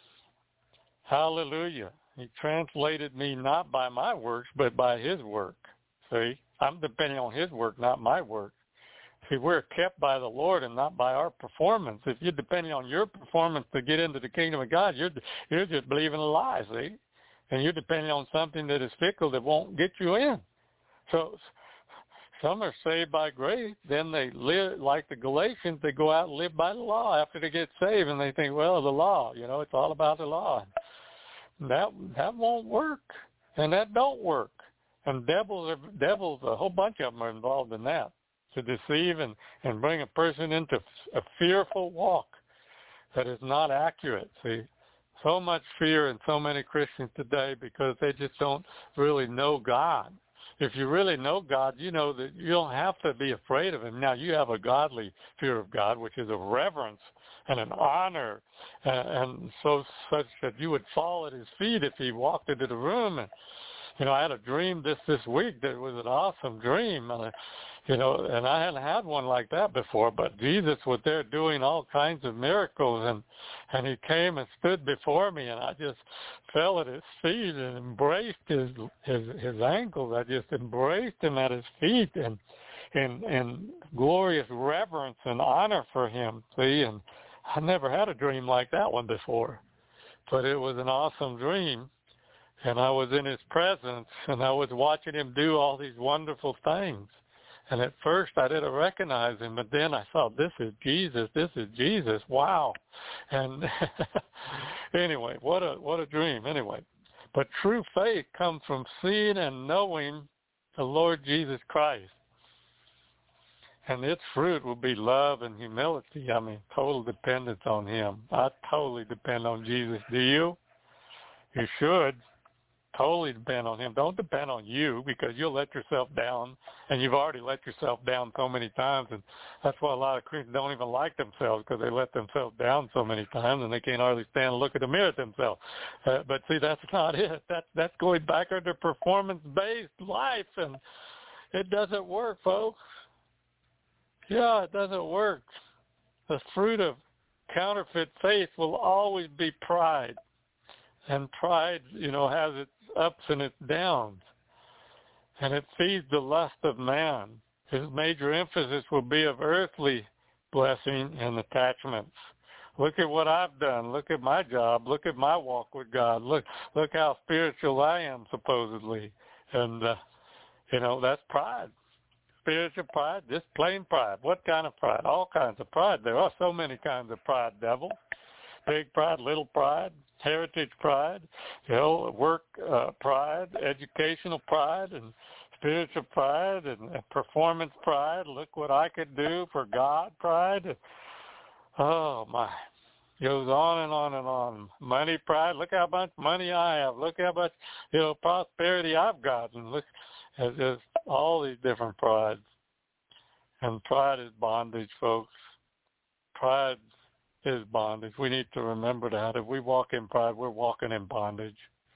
hallelujah. He translated me not by my works, but by his work. See? I'm depending on his work, not my work. See, we're kept by the Lord and not by our performance. If you're depending on your performance to get into the kingdom of God, you're you're just believing a lie, see? And you're depending on something that is fickle that won't get you in. So some are saved by grace. Then they live, like the Galatians, they go out and live by the law after they get saved, and they think, well, the law, you know, it's all about the law. That that won't work, and that don't work. And devils, are, devils, a whole bunch of them are involved in that, to deceive and, and bring a person into a fearful walk that is not accurate. See, so much fear in so many Christians today because they just don't really know God. If you really know God, you know that you don't have to be afraid of him. Now, you have a godly fear of God, which is a reverence and an honor, and, and so such that you would fall at his feet if he walked into the room. And, you know, I had a dream this this week that was an awesome dream. And, you know, and I hadn't had one like that before, but Jesus was there doing all kinds of miracles, and and he came and stood before me, and I just fell at his feet and embraced his his, his ankles. I just embraced him at his feet, and in in glorious reverence and honor for him. See, and I never had a dream like that one before, but it was an awesome dream. And I was in his presence, and I was watching him do all these wonderful things. And at first I didn't recognize him, but then I thought, this is Jesus, this is Jesus, wow. And anyway, what a what a dream, anyway. But true faith comes from seeing and knowing the Lord Jesus Christ. And its fruit will be love and humility. I mean, total dependence on him. I totally depend on Jesus. Do you? You should. Totally depend on him. Don't depend on you, because you'll let yourself down, and you've already let yourself down so many times, and that's why a lot of Christians don't even like themselves, because they let themselves down so many times, and they can't hardly stand and look at the mirror at themselves. Uh, but see, that's not it. That, that's going back under performance-based life, and it doesn't work, folks. Yeah, it doesn't work. The fruit of counterfeit faith will always be pride. And pride, you know, has its ups and its downs. And it feeds the lust of man. His major emphasis will be of earthly blessing and attachments. Look at what I've done. Look at my job. Look at my walk with God. Look look how spiritual I am, supposedly. And, uh, you know, that's pride. Spiritual pride, just plain pride. What kind of pride? All kinds of pride. There are so many kinds of pride, devil. Big pride, little pride. Heritage pride, you know, work uh, pride, educational pride, and spiritual pride, and, and performance pride. Look what I could do for God pride. Oh, my. Goes on and on and on. Money, pride. Look how much money I have. Look how much, you know, prosperity I've gotten. Look, it's just all these different prides. And pride is bondage, folks. Pride is bondage. We need to remember that. If we walk in pride, we're walking in bondage.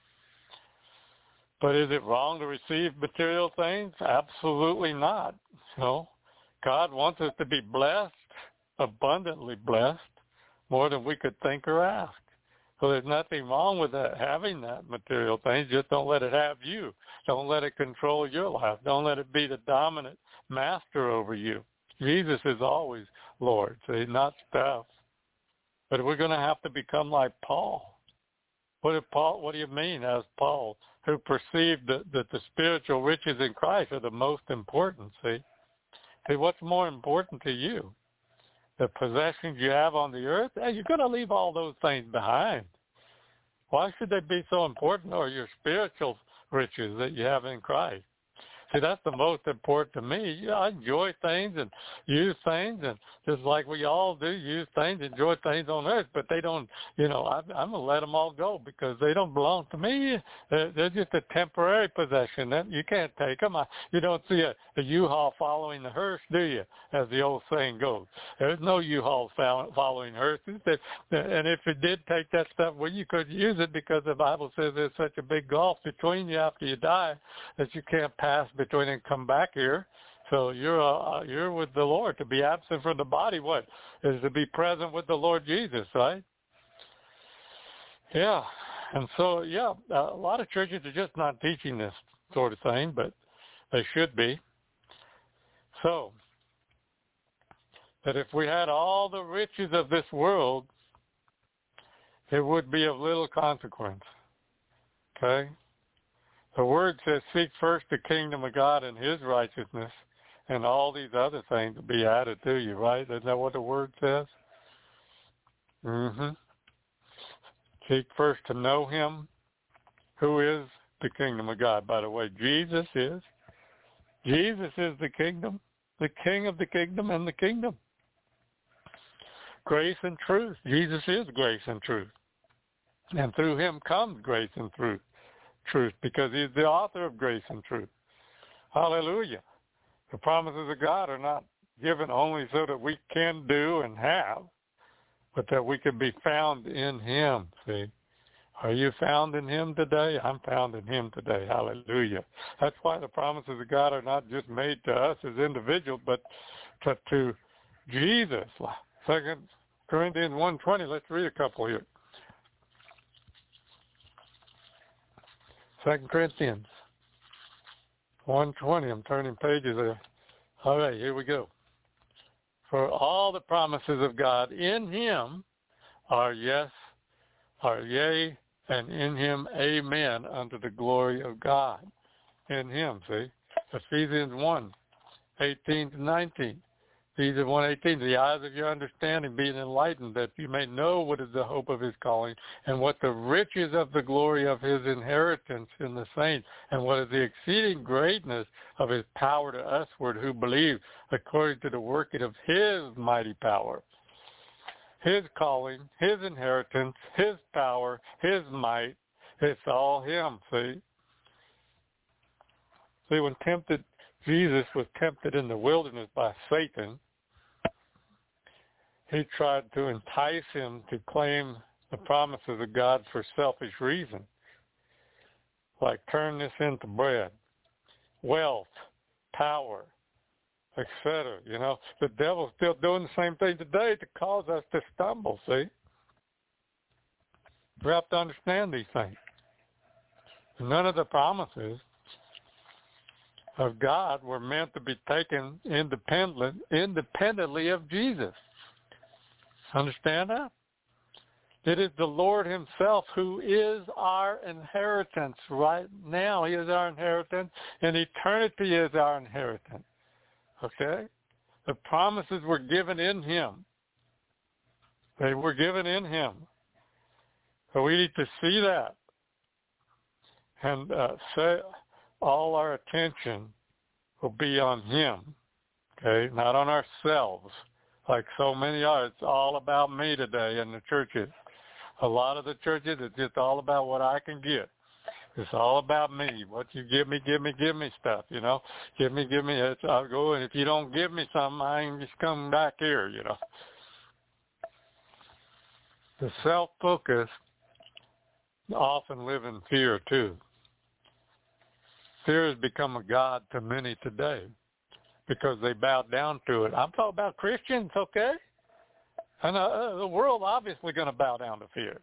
But is it wrong to receive material things? Absolutely not. You know, God wants us to be blessed, abundantly blessed, more than we could think or ask. So there's nothing wrong with that, having that material things. Just don't let it have you. Don't let it control your life. Don't let it be the dominant master over you. Jesus is always Lord, see, not stuff. But we're going to have to become like Paul. What did Paul? What do you mean, as Paul, who perceived that, that the spiritual riches in Christ are the most important? See, see, what's more important to you? The possessions you have on the earth? Hey, you're going to leave all those things behind. Why should they be so important? Or your spiritual riches that you have in Christ? See, that's the most important to me. Yeah, I enjoy things and use things, and just like we all do, use things, enjoy things on earth, but they don't, you know, I, I'm going to let them all go because they don't belong to me. They're, they're just a temporary possession. You can't take them. I, you don't see a, a U-Haul following the hearse, do you, as the old saying goes. There's no U-Haul following hearses. And if it did take that stuff, well, you could use it because the Bible says there's such a big gulf between you after you die that you can't pass between and come back here. So you're uh, you're with the Lord. To be absent from the body, what is to be present with the Lord Jesus, right? Yeah, and so yeah, a lot of churches are just not teaching this sort of thing, but they should be. So that if we had all the riches of this world, it would be of little consequence. Okay. The word says, seek first the kingdom of God and his righteousness, and all these other things will be added to you, right? Isn't that what the word says? Mm-hmm. Seek first to know him. Who is the kingdom of God, by the way? Jesus is. Jesus is the kingdom, the king of the kingdom and the kingdom. Grace and truth. Jesus is grace and truth. And through him comes grace and truth. Truth, because he's the author of grace and truth. Hallelujah. The promises of God are not given only so that we can do and have, but that we can be found in him. See, are you found in him today? I'm found in him today. Hallelujah. That's why the promises of God are not just made to us as individuals, but to, to Jesus. Second Corinthians one twenty, let's read a couple here. Second Corinthians one twenty. I'm turning pages there. All right, here we go. For all the promises of God in him are yes, are yea, and in him amen, unto the glory of God. In him, see? Ephesians one, eighteen to nineteen. Ephesians one eighteen, the eyes of your understanding being enlightened, that you may know what is the hope of his calling, and what the riches of the glory of his inheritance in the saints, and what is the exceeding greatness of his power to usward who believe, according to the working of his mighty power. His calling, his inheritance, his power, his might, it's all him, see? See, when tempted, Jesus was tempted in the wilderness by Satan. He tried to entice him to claim the promises of God for selfish reasons, like turn this into bread, wealth, power, et cetera. You know, the devil's still doing the same thing today to cause us to stumble, see? We have to understand these things. None of the promises of God were meant to be taken independent, independently of Jesus. Understand that? It is the Lord himself who is our inheritance right now. He is our inheritance, and eternity is our inheritance. Okay? The promises were given in him. They were given in him. So we need to see that and uh, say all our attention will be on him, okay, not on ourselves, like so many are. It's all about me today in the churches. A lot of the churches, it's just all about what I can get. It's all about me. What you give me, give me, give me stuff, you know. Give me, give me. It's, I'll go, and if you don't give me something, I ain't just come back here, you know. The self-focus often live in fear, too. Fear has become a god to many today because they bow down to it. I'm talking about Christians, okay? And uh, the world obviously going to bow down to fear.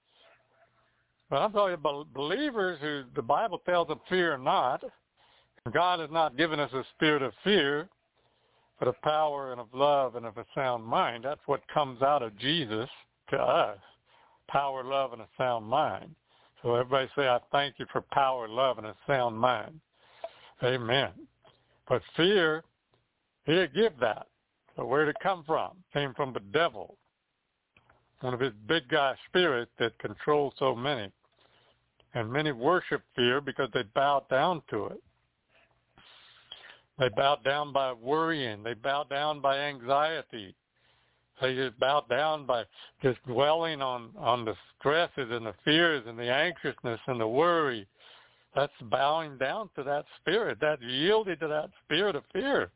But I'm talking about believers who the Bible tells them fear not. God has not given us a spirit of fear, but of power and of love and of a sound mind. That's what comes out of Jesus to us, power, love, and a sound mind. So everybody say, I thank you for power, love, and a sound mind. Amen. But fear, he didn't give that. So where did it come from? It came from the devil, one of his big guy spirits that controls so many. And many worship fear because they bow down to it. They bow down by worrying. They bow down by anxiety. They just bow down by just dwelling on, on the stresses and the fears and the anxiousness and the worry. That's bowing down to that spirit. That's yielding to that spirit of fear.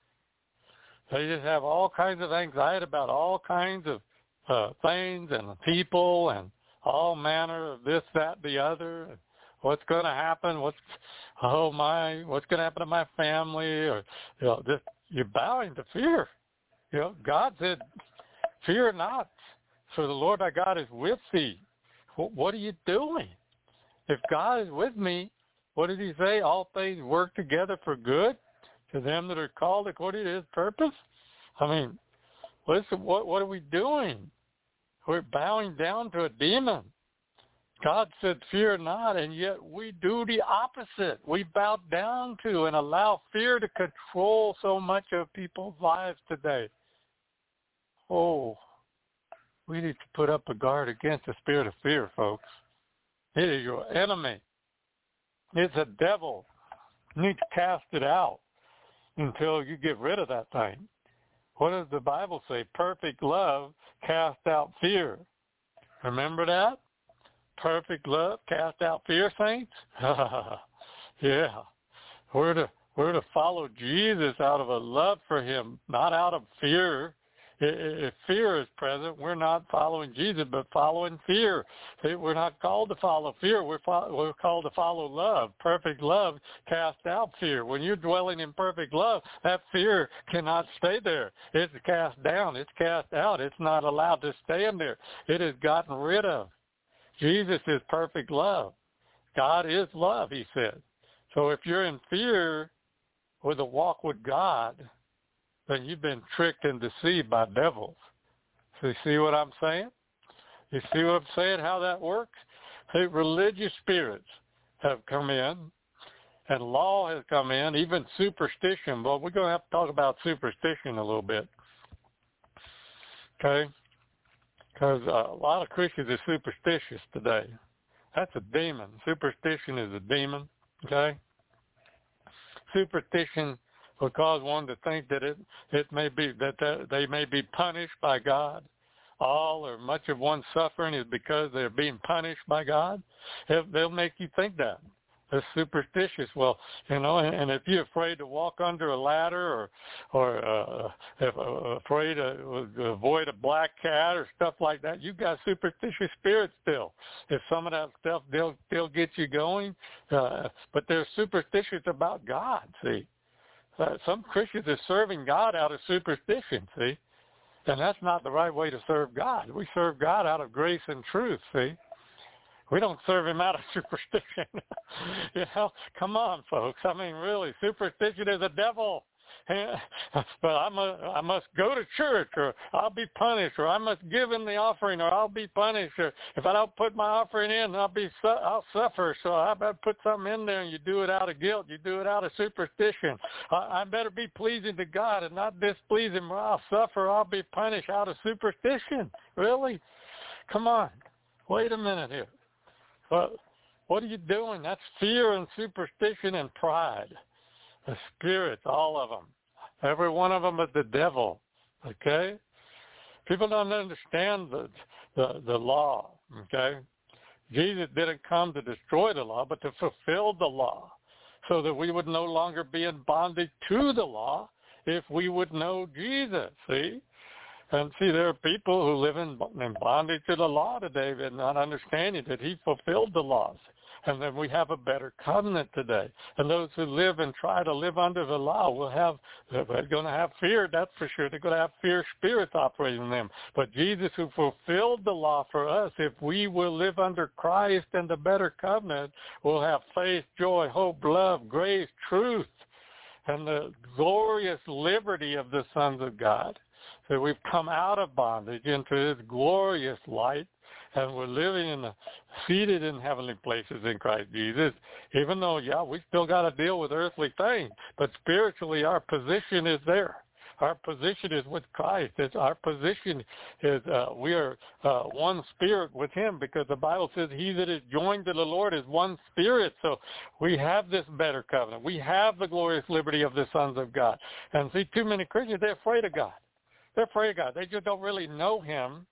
They just have all kinds of anxiety about all kinds of uh, things and people and all manner of this, that, the other. What's going to happen? What's, oh my, what's going to happen to my family? Or, you know, just, you're bowing to fear. You know, God said, fear not, for the Lord thy God is with thee. What, what are you doing? If God is with me, what did he say? All things work together for good to them that are called according to his purpose. I mean, listen, what, what are we doing? We're bowing down to a demon. God said, fear not, and yet we do the opposite. We bow down to and allow fear to control so much of people's lives today. Oh, we need to put up a guard against the spirit of fear, folks. It is your enemy. It's a devil. You need to cast it out until you get rid of that thing. What does the Bible say? Perfect love casts out fear. Remember that? Perfect love cast out fear, saints? Yeah. We're to, we're to follow Jesus out of a love for him, not out of fear. If fear is present, we're not following Jesus, but following fear. We're not called to follow fear. We're, fo- we're called to follow love. Perfect love casts out fear. When you're dwelling in perfect love, that fear cannot stay there. It's cast down. It's cast out. It's not allowed to stay in there. It is gotten rid of. Jesus is perfect love. God is love, he said. So if you're in fear with a walk with God, then you've been tricked and deceived by devils. So you see what I'm saying? You see what I'm saying, how that works? Hey, religious spirits have come in, and law has come in, even superstition. Well, we're going to have to talk about superstition a little bit, okay? Because uh, a lot of Christians are superstitious today. That's a demon. Superstition is a demon, okay? Superstition will cause one to think that it, it may be that, that they may be punished by God. All or much of one's suffering is because they're being punished by God. They'll make you think that. They're superstitious. Well, you know, and, and if you're afraid to walk under a ladder or or uh, if, uh, afraid to avoid a black cat or stuff like that, you've got superstitious spirits still. If some of that stuff, they'll, they'll get you going. Uh, but they're superstitious about God, see. Uh, some Christians are serving God out of superstition, see. And that's not the right way to serve God. We serve God out of grace and truth, see. We don't serve him out of superstition. You know, come on, folks. I mean, really, superstition is a devil. But I must, I must go to church, or I'll be punished, or I must give him the offering, or I'll be punished, or if I don't put my offering in, I'll be, I'll suffer. So I better put something in there, and you do it out of guilt. You do it out of superstition. I, I better be pleasing to God and not displease him, or I'll suffer. I'll be punished out of superstition. Really? Come on. Wait a minute here. What, what are you doing? That's fear and superstition and pride. The spirits, all of them. Every one of them is the devil. Okay? People don't understand the, the, the law, okay? Jesus didn't come to destroy the law, but to fulfill the law so that we would no longer be in bondage to the law if we would know Jesus, see? And see, there are people who live in, in bondage to the law today and not understanding that he fulfilled the laws. And then we have a better covenant today. And those who live and try to live under the law will have, they're going to have fear, that's for sure. They're going to have fear spirits operating in them. But Jesus, who fulfilled the law for us, if we will live under Christ and the better covenant, will have faith, joy, hope, love, grace, truth, and the glorious liberty of the sons of God. So we've come out of bondage into his glorious light, and we're living in the, seated in heavenly places in Christ Jesus, even though, yeah, we still got to deal with earthly things, but spiritually our position is there. Our position is with Christ. It's, our position is uh, we are uh, one spirit with him, because the Bible says he that is joined to the Lord is one spirit. So we have this better covenant. We have the glorious liberty of the sons of God. And see, too many Christians, they're afraid of God. They're afraid of God. They just don't really know him.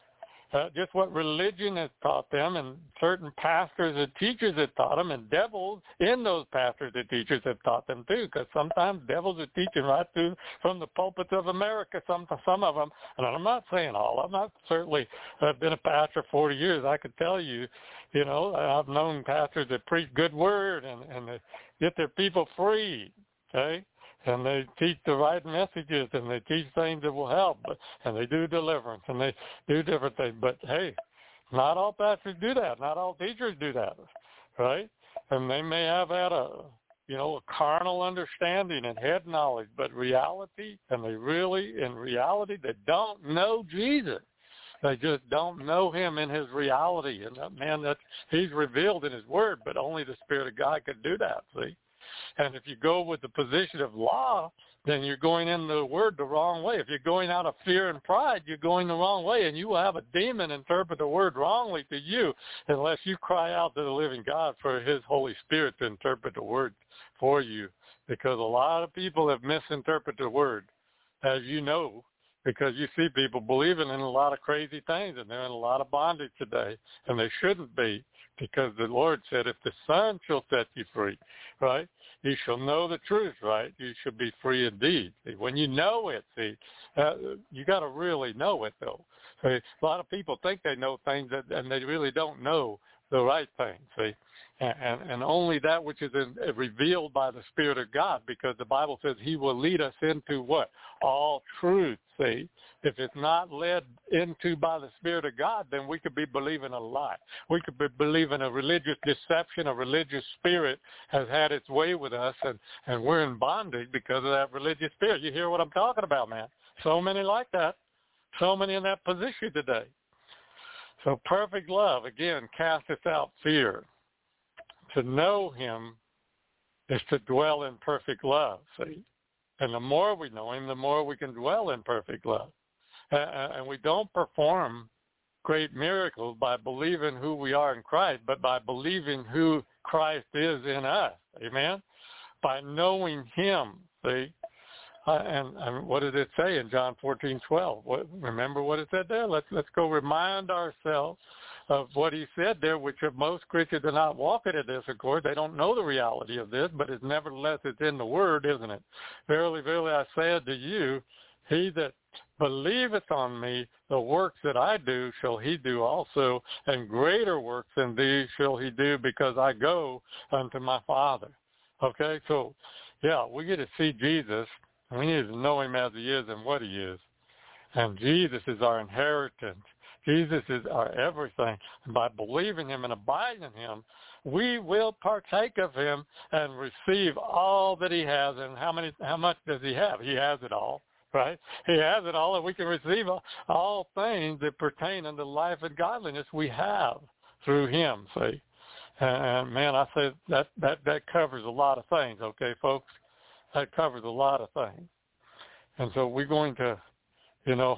Uh, just what religion has taught them, and certain pastors and teachers have taught them, and devils in those pastors and teachers have taught them too, because sometimes devils are teaching right through from the pulpits of America, some some of them, and I'm not saying all of them. I've certainly uh, been a pastor forty years. I could tell you, you know, I've known pastors that preach good word and, and they get their people free, okay? And they teach the right messages, and they teach things that will help, and they do deliverance, and they do different things. But, hey, not all pastors do that. Not all teachers do that, right? And they may have had a, you know, a carnal understanding and head knowledge, but reality, and they really, in reality, they don't know Jesus. They just don't know him in his reality. And, that, man, that he's revealed in his word, but only the Spirit of God could do that, see? And if you go with the position of law, then you're going in the word the wrong way. If you're going out of fear and pride, you're going the wrong way, and you will have a demon interpret the word wrongly to you unless you cry out to the living God for his Holy Spirit to interpret the word for you, because a lot of people have misinterpreted the word, as you know, because you see people believing in a lot of crazy things, and they're in a lot of bondage today, and they shouldn't be, because the Lord said, if the Son shall set you free, right, you shall know the truth, right? You shall be free indeed. See, when you know it, see, uh, you got to really know it, though. See, a lot of people think they know things, that, and they really don't know the right thing, see. And, and, and only that which is in, uh, revealed by the Spirit of God, because the Bible says he will lead us into what? All truth, see. If it's not led into by the Spirit of God, then we could be believing a lie. We could be believing a religious deception. A religious spirit has had its way with us, and, and we're in bondage because of that religious spirit. You hear what I'm talking about, man? So many like that. So many in that position today. So perfect love, again, casteth out fear. To know him is to dwell in perfect love, see? And the more we know him, the more we can dwell in perfect love. Uh, and we don't perform great miracles by believing who we are in Christ, but by believing who Christ is in us, amen? By knowing him, see? Uh, and, and what did it say in John fourteen twelve? What, remember what it said there? Let's let's go remind ourselves of what he said there, which most Christians are not walking in this, of course. They don't know the reality of this, but it's nevertheless it's in the Word, isn't it? Verily, verily, I say unto you, he that believeth on me, the works that I do shall he do also, and greater works than these shall he do, because I go unto my Father. Okay, so, yeah, we get to see Jesus. We need to know him as he is and what he is. And Jesus is our inheritance. Jesus is our everything. And by believing him and abiding in him, we will partake of him and receive all that he has. And how many? How much does he have? He has it all, right? He has it all, and we can receive all things that pertain unto life and godliness we have through him, see? And, man, I say that, that, that covers a lot of things, okay, folks? That covers a lot of things. And so we're going to, you know,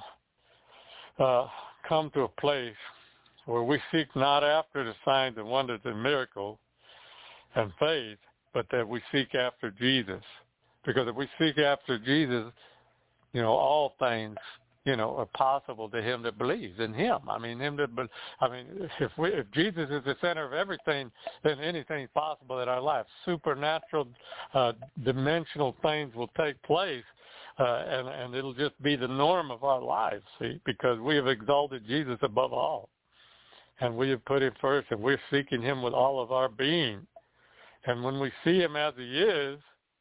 uh, come to a place where we seek not after the signs and wonders and miracles and faith, but that we seek after Jesus. Because if we seek after Jesus, you know, all things, you know, are possible to him that believes in him. I mean, him that, be, I mean, if we, if Jesus is the center of everything, then anything's possible in our life. Supernatural, uh, dimensional things will take place, uh, and, and it'll just be the norm of our lives, see, because we have exalted Jesus above all. And we have put him first, and we're seeking him with all of our being. And when we see him as he is,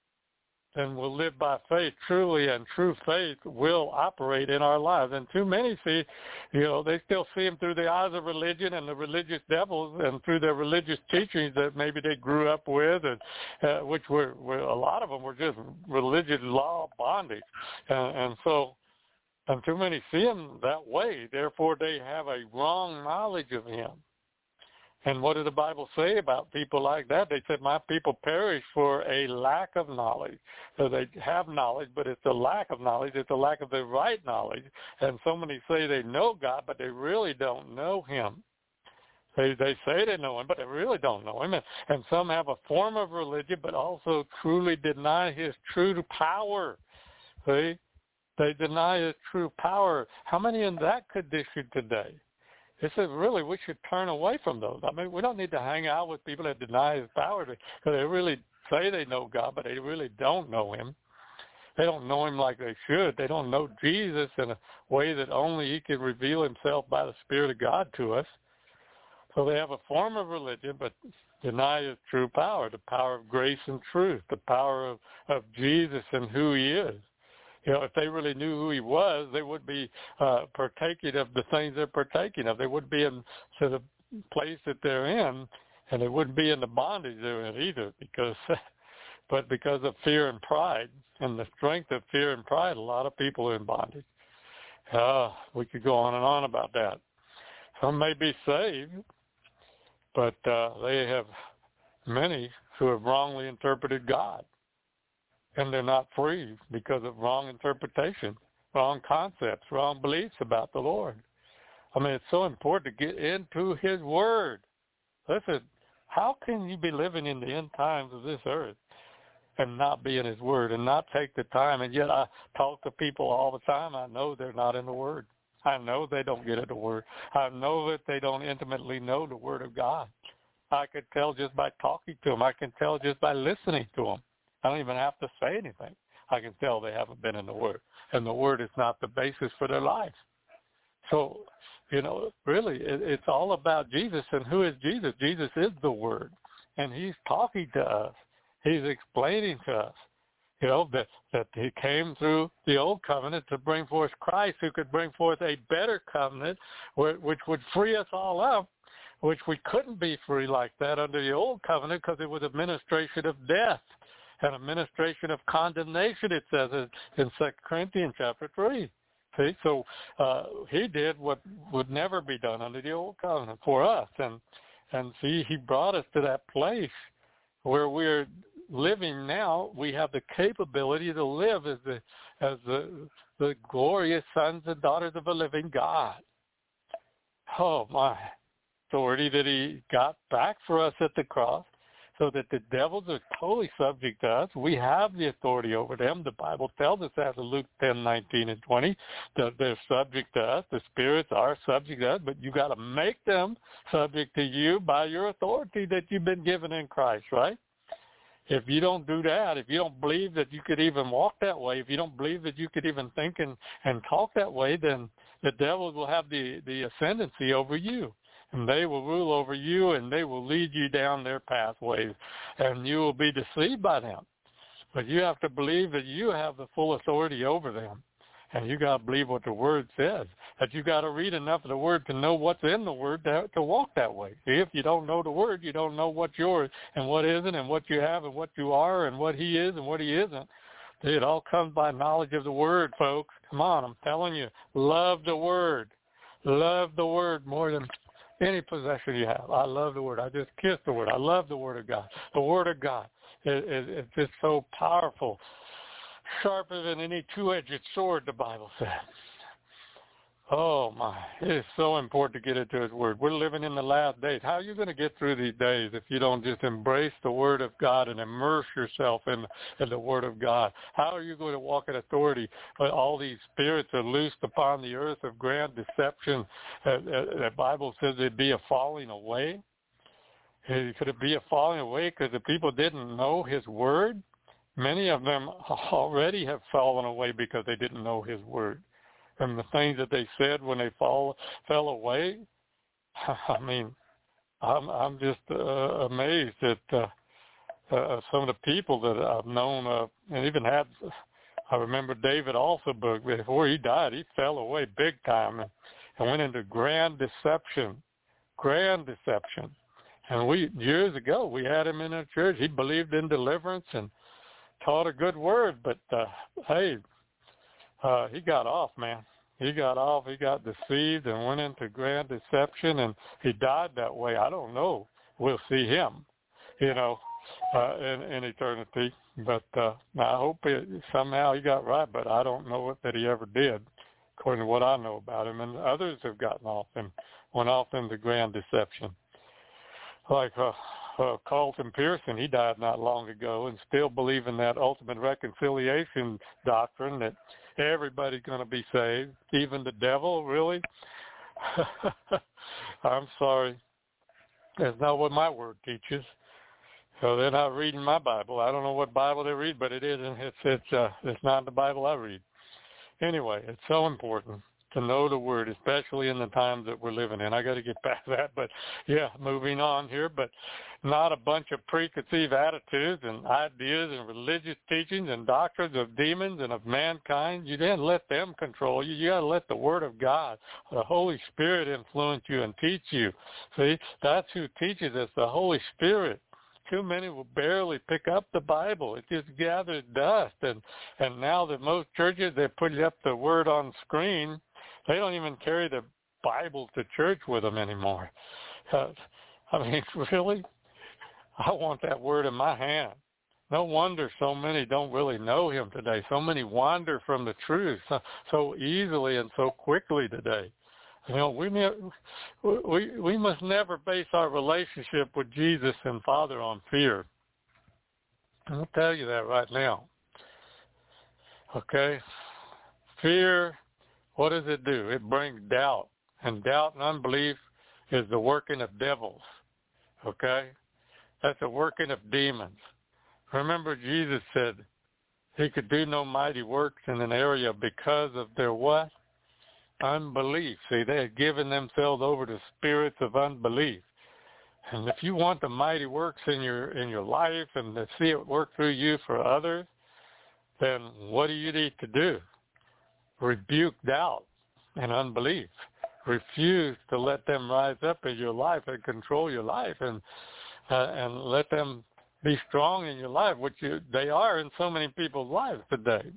then we'll live by faith truly, and true faith will operate in our lives. And too many see, you know, they still see him through the eyes of religion and the religious devils and through their religious teachings that maybe they grew up with, and uh, which were, were, a lot of them were just religious law bondage. And, and so, and too many see him that way. Therefore, they have a wrong knowledge of him. And what did the Bible say about people like that? They said, my people perish for a lack of knowledge. So they have knowledge, but it's a lack of knowledge. It's a lack of the right knowledge. And so many say they know God, but they really don't know him. They they say they know him, but they really don't know him. And, and some have a form of religion, but also truly deny his true power. See? They deny his true power. How many in that condition today? It says, really, we should turn away from those. I mean, we don't need to hang out with people that deny his power, because they really say they know God, but they really don't know him. They don't know him like they should. They don't know Jesus in a way that only he can reveal himself by the Spirit of God to us. So they have a form of religion, but deny his true power, the power of grace and truth, the power of, of Jesus and who he is. You know, if they really knew who he was, they would be uh, partaking of the things they're partaking of. They wouldn't be in to the place that they're in, and they wouldn't be in the bondage they're in either, because, but because of fear and pride and the strength of fear and pride, a lot of people are in bondage. Uh, we could go on and on about that. Some may be saved, but uh, they have many who have wrongly interpreted God. And they're not free because of wrong interpretation, wrong concepts, wrong beliefs about the Lord. I mean, it's so important to get into his word. Listen, how can you be living in the end times of this earth and not be in his word and not take the time? And yet I talk to people all the time. I know they're not in the word. I know they don't get in the word. I know that they don't intimately know the word of God. I could tell just by talking to them. I can tell just by listening to them. I don't even have to say anything. I can tell they haven't been in the Word, and the Word is not the basis for their lives. So, you know, really, it, it's all about Jesus. And who is Jesus? Jesus is the Word, and he's talking to us. He's explaining to us, you know, that, that he came through the old covenant to bring forth Christ, who could bring forth a better covenant, which would free us all up, which we couldn't be free like that under the old covenant, because it was a ministration of death. An administration of condemnation, it says in Second Corinthians chapter three. See, so uh, he did what would never be done under the old covenant for us, and and see, he brought us to that place where we're living now. We have the capability to live as the as the the glorious sons and daughters of a living God. Oh my, authority that he got back for us at the cross. So that the devils are totally subject to us. We have the authority over them. The Bible tells us that in Luke ten, nineteen, and twenty, that they're subject to us. The spirits are subject to us, but you got to make them subject to you by your authority that you've been given in Christ, right? If you don't do that, if you don't believe that you could even walk that way, if you don't believe that you could even think and, and talk that way, then the devils will have the, the ascendancy over you. And they will rule over you, and they will lead you down their pathways, and you will be deceived by them. But you have to believe that you have the full authority over them, and you got to believe what the Word says. That you got to read enough of the Word to know what's in the Word to, to walk that way. See, if you don't know the Word, you don't know what's yours and what isn't, and what you have and what you are, and what He is and what He isn't. It all comes by knowledge of the Word, folks. Come on, I'm telling you, love the Word. Love the Word more than any possession you have. I love the Word. I just kiss the Word. I love the Word of God. The Word of God is, is, is just so powerful, sharper than any two-edged sword, the Bible says. Oh, my. It is so important to get into his word. We're living in the last days. How are you going to get through these days if you don't just embrace the word of God and immerse yourself in, in the word of God? How are you going to walk in authority when all these spirits are loosed upon the earth of grand deception? Uh, uh, the Bible says it'd be a falling away. Could it be a falling away because the people didn't know his word? Many of them already have fallen away because they didn't know his word. And the things that they said when they fall fell away, I mean, I'm I'm just uh, amazed at uh, uh, some of the people that I've known, uh, and even had. I remember David Alsaberg, before he died, he fell away big time and, and went into grand deception, grand deception. And we years ago we had him in our church. He believed in deliverance and taught a good word, but uh, hey. Uh, he got off, man. He got off. He got deceived and went into grand deception, and he died that way. I don't know. We'll see him, you know, uh, in, in eternity. But uh, I hope it, somehow he got right, but I don't know what, that he ever did, according to what I know about him. And others have gotten off and went off into grand deception. Like uh, uh, Carlton Pearson, he died not long ago and still believing that ultimate reconciliation doctrine that everybody's going to be saved, even the devil, really? I'm sorry. That's not what my word teaches. So they're not reading my Bible. I don't know what Bible they read, but it isn't. It's it's uh, it's not the Bible I read. Anyway, it's so important to know the word, especially in the times that we're living in. I got to get back to that, but yeah, moving on here, but not a bunch of preconceived attitudes and ideas and religious teachings and doctrines of demons and of mankind. You didn't let them control you. You got to let the word of God, the Holy Spirit, influence you and teach you. See, that's who teaches us, the Holy Spirit. Too many will barely pick up the Bible. It just gathers dust. And, and now that most churches, they're putting up the word on screen, they don't even carry the Bible to church with them anymore. Uh, I mean, really? I want that word in my hand. No wonder so many don't really know him today. So many wander from the truth so, so easily and so quickly today. You know, we, we we must never base our relationship with Jesus and Father on fear. I'll tell you that right now. Okay? Fear, what does it do? It brings doubt. And doubt and unbelief is the working of devils. Okay? That's the working of demons. Remember, Jesus said he could do no mighty works in an area because of their what? Unbelief. See, they had given themselves over to spirits of unbelief. And if you want the mighty works in your in your life and to see it work through you for others, then what do you need to do? Rebuke doubt and unbelief. Refuse to let them rise up in your life and control your life, and uh, and let them be strong in your life, which you, they are in so many people's lives today.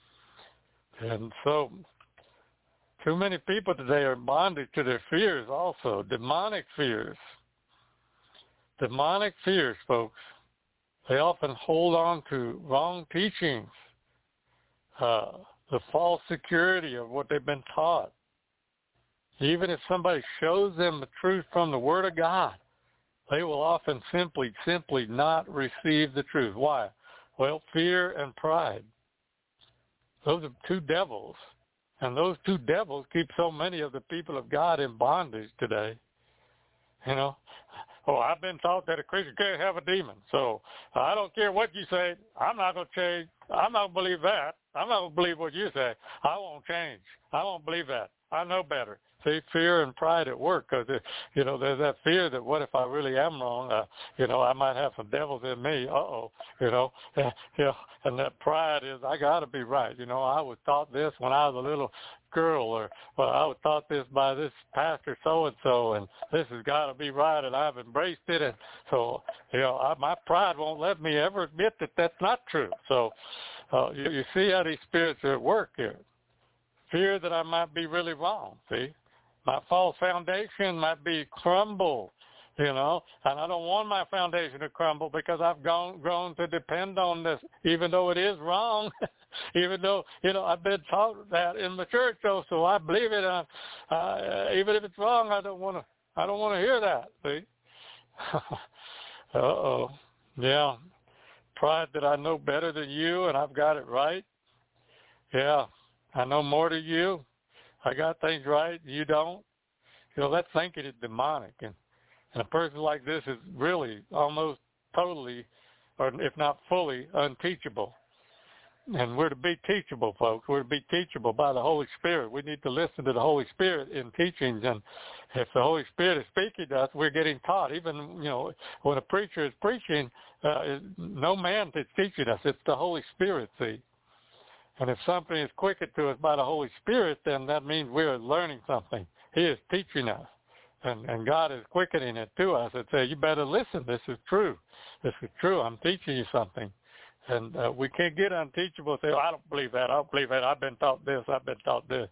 And so too many people today are bonded to their fears also, demonic fears. Demonic fears, folks. They often hold on to wrong teachings, uh, the false security of what they've been taught. Even if somebody shows them the truth from the Word of God, they will often simply, simply not receive the truth. Why? Well, fear and pride. Those are two devils. And those two devils keep so many of the people of God in bondage today. You know, oh, I've been taught that a Christian can't have a demon. So I don't care what you say. I'm not going to change. I'm not going to believe that. I'm not going to believe what you say. I won't change. I won't believe that. I know better. See, fear and pride at work, because, you know, there's that fear that what if I really am wrong? Uh, you know, I might have some devils in me. Uh-oh, you know. Uh, you know, and that pride is, I got to be right. You know, I was taught this when I was a little girl, or, well, I was taught this by this pastor so-and-so, and this has got to be right, and I've embraced it. And so, you know, I, my pride won't let me ever admit that that's not true. So uh, you, you see how these spirits are at work here. Fear that I might be really wrong, see? My false foundation might be crumbled, you know, and I don't want my foundation to crumble because I've gone, grown to depend on this, even though it is wrong. Even though, you know, I've been taught that in the church, though, so I believe it. Uh, uh, even if it's wrong, I don't want to. I don't want to hear that. See? Uh-oh. Yeah. Pride that I know better than you and I've got it right. Yeah. I know more than you. I got things right. You don't. You know, that thinking is demonic. And, and a person like this is really almost totally, or if not fully, unteachable. And we're to be teachable, folks. We're to be teachable by the Holy Spirit. We need to listen to the Holy Spirit in teachings. And if the Holy Spirit is speaking to us, we're getting taught. Even, you know, when a preacher is preaching, uh, no man is teaching us. It's the Holy Spirit, see. And if something is quickened to us by the Holy Spirit, then that means we're learning something. He is teaching us. And, and God is quickening it to us and say, you better listen. This is true. This is true. I'm teaching you something. And uh, we can't get unteachable and say, oh, I don't believe that. I don't believe that. I've been taught this. I've been taught this.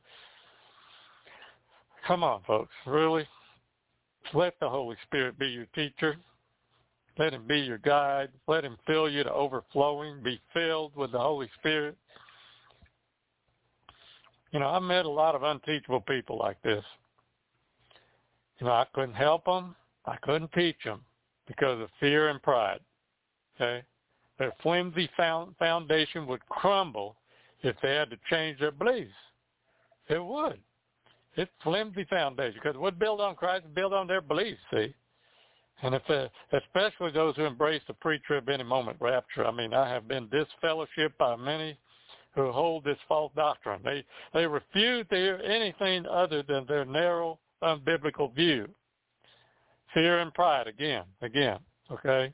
Come on, folks. Really? Let the Holy Spirit be your teacher. Let him be your guide. Let him fill you to overflowing. Be filled with the Holy Spirit. You know, I met a lot of unteachable people like this. You know, I couldn't help them. I couldn't teach them because of fear and pride. Okay? Their flimsy foundation would crumble if they had to change their beliefs. It would. It's flimsy foundation because it would build on Christ and build on their beliefs, see? And if they, especially those who embrace the pre-trib any moment rapture. I mean, I have been disfellowshipped by many who hold this false doctrine. They, they refuse to hear anything other than their narrow, unbiblical view. Fear and pride, again, again, okay?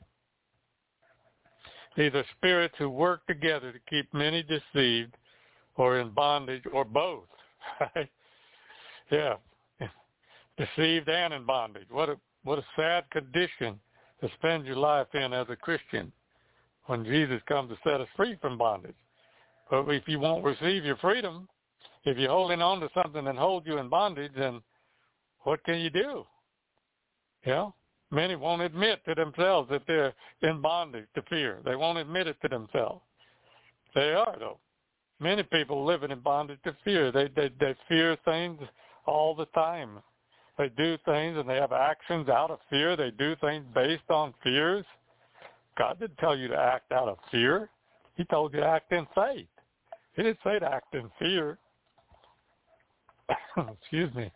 These are spirits who work together to keep many deceived or in bondage or both. Right? Yeah, deceived and in bondage. What a what a sad condition to spend your life in as a Christian when Jesus comes to set us free from bondage. But if you won't receive your freedom, if you're holding on to something that holds you in bondage, then what can you do? You know? Many won't admit to themselves that they're in bondage to fear. They won't admit it to themselves. They are, though. Many people living in bondage to fear. They, they, they fear things all the time. They do things and they have actions out of fear. They do things based on fears. God didn't tell you to act out of fear. He told you to act in faith. He didn't say to act in fear. Excuse me.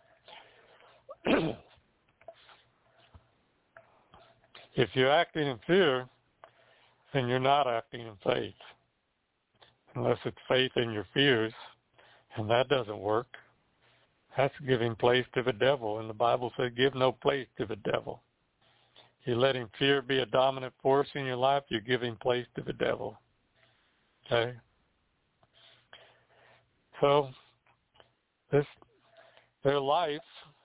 If you're acting in fear, then you're not acting in faith. Unless it's faith in your fears, and that doesn't work. That's giving place to the devil, and the Bible says give no place to the devil. You're letting fear be a dominant force in your life, you're giving place to the devil. Okay? So, this, their life,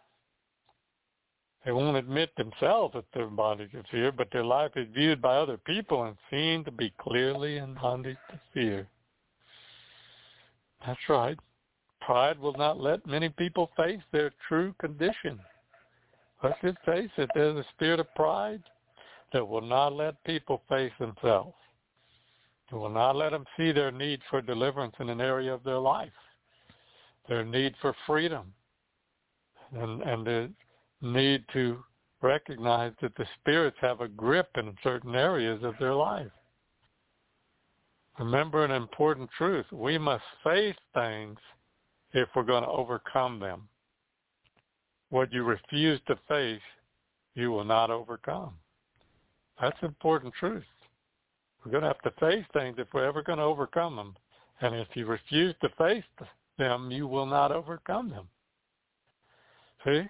they won't admit themselves that they're in bondage of fear, but their life is viewed by other people and seen to be clearly in bondage to fear. That's right. Pride will not let many people face their true condition. Let's just face it, there's a spirit of pride that will not let people face themselves. It will not let them see their need for deliverance in an area of their life, their need for freedom, and, and the need to recognize that the spirits have a grip in certain areas of their life. Remember an important truth. We must face things if we're going to overcome them. What you refuse to face, you will not overcome. That's important truth. We're going to have to face things if we're ever going to overcome them. And if you refuse to face them, you will not overcome them. See?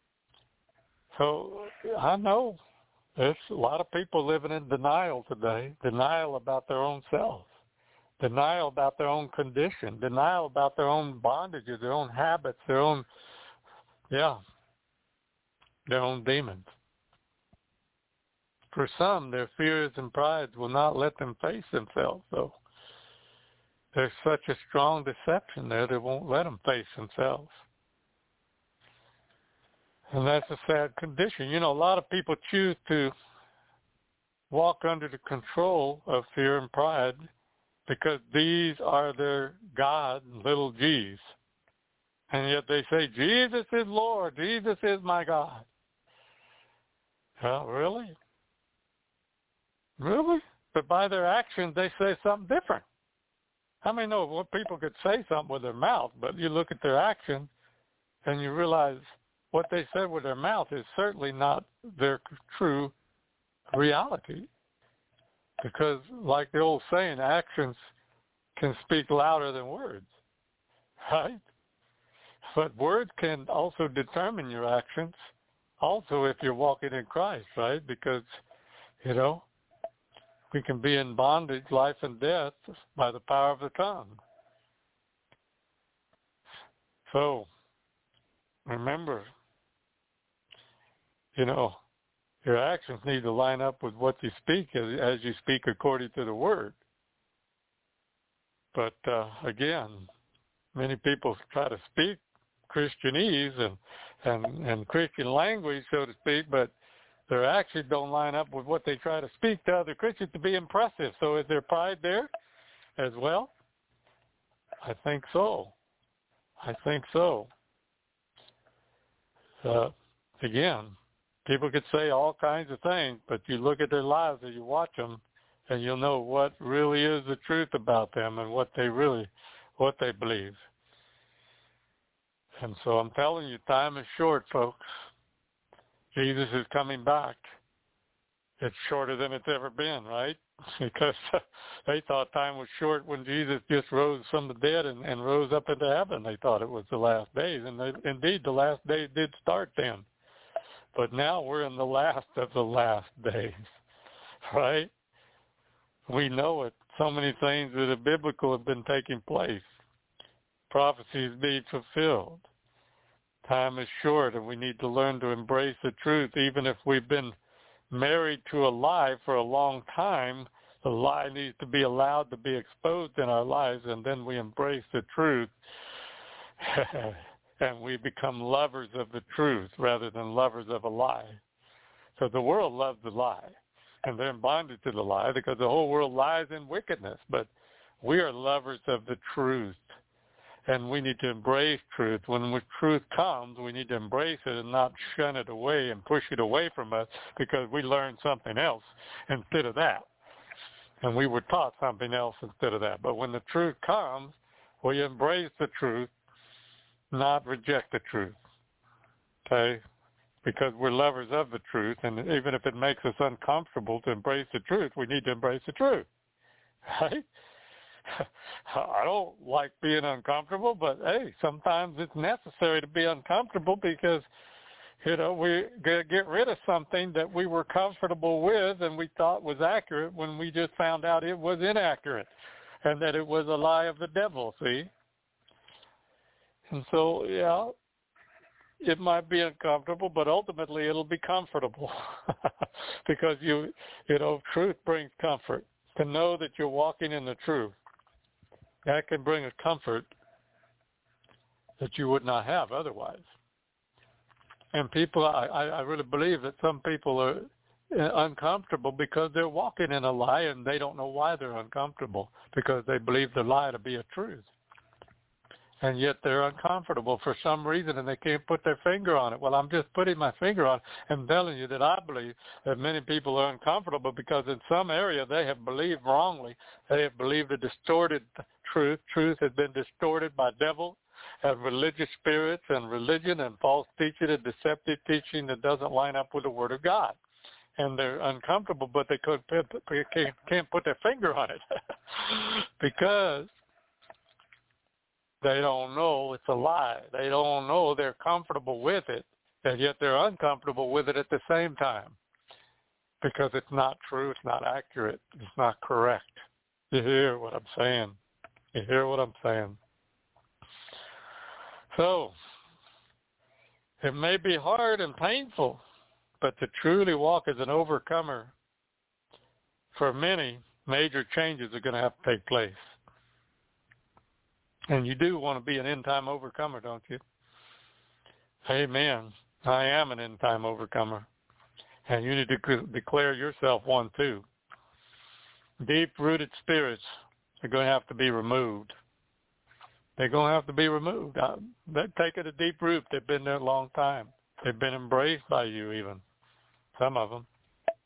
So I know there's a lot of people living in denial today, denial about their own selves, denial about their own condition, denial about their own bondages, their own habits, their own, yeah, their own demons. For some, their fears and prides will not let them face themselves, so there's such a strong deception there that won't let them face themselves. And that's a sad condition. You know, a lot of people choose to walk under the control of fear and pride because these are their God, little g's. And yet they say, Jesus is Lord, Jesus is my God. Well, really? Really? But by their actions, they say something different. I mean, no, well, people could say something with their mouth, but you look at their actions and you realize what they said with their mouth is certainly not their true reality. Because like the old saying, actions can speak louder than words, right? But words can also determine your actions, also if you're walking in Christ, right? Because, you know, we can be in bondage, life and death, by the power of the tongue. So, remember, you know, your actions need to line up with what you speak as, as you speak according to the Word. But, uh, again, many people try to speak Christianese and, and, and Christian language, so to speak, but their actions don't line up with what they try to speak to other Christians to be impressive. So is there pride there as well? I think so. I think so. Uh, again, people could say all kinds of things, but you look at their lives and you watch them, and you'll know what really is the truth about them and what they really, what they believe. And so I'm telling you, time is short, folks. Jesus is coming back. It's shorter than it's ever been, right? Because they thought time was short when Jesus just rose from the dead and, and rose up into heaven. They thought it was the last days. And they, indeed, the last days did start then. But now we're in the last of the last days, right? We know it. So many things that are biblical have been taking place. Prophecies being fulfilled. Time is short, and we need to learn to embrace the truth. Even if we've been married to a lie for a long time, the lie needs to be allowed to be exposed in our lives, and then we embrace the truth, and we become lovers of the truth rather than lovers of a lie. So the world loves the lie, and they're in bondage to the lie because the whole world lies in wickedness, but we are lovers of the truth. And we need to embrace truth. When the truth comes, we need to embrace it and not shun it away and push it away from us because we learned something else instead of that. And we were taught something else instead of that. But when the truth comes, we embrace the truth, not reject the truth. Okay? Because we're lovers of the truth, and even if it makes us uncomfortable to embrace the truth, we need to embrace the truth. Right? I don't like being uncomfortable, but hey, sometimes it's necessary to be uncomfortable because, you know, we get rid of something that we were comfortable with and we thought was accurate when we just found out it was inaccurate and that it was a lie of the devil, see? And so, yeah, it might be uncomfortable, but ultimately it'll be comfortable because, you, you know, truth brings comfort. To know that you're walking in the truth. That can bring a comfort that you would not have otherwise. And people, I, I really believe that some people are uncomfortable because they're walking in a lie and they don't know why they're uncomfortable because they believe the lie to be a truth. And yet they're uncomfortable for some reason and they can't put their finger on it. Well, I'm just putting my finger on it and telling you that I believe that many people are uncomfortable because in some area they have believed wrongly. They have believed a distorted truth. Truth has been distorted by devil and religious spirits and religion and false teaching and deceptive teaching that doesn't line up with the Word of God. And they're uncomfortable, but they could, can't put their finger on it because they don't know it's a lie. They don't know they're comfortable with it, and yet they're uncomfortable with it at the same time because it's not true, it's not accurate, it's not correct. You hear what I'm saying? You hear what I'm saying? So, it may be hard and painful, but to truly walk as an overcomer, for many, major changes are going to have to take place. And you do want to be an end-time overcomer, don't you? Amen. I am an end-time overcomer. And you need to declare yourself one, too. Deep-rooted spirits are going to have to be removed. They're going to have to be removed. They're taking a deep root. They've been there a long time. They've been embraced by you even, some of them.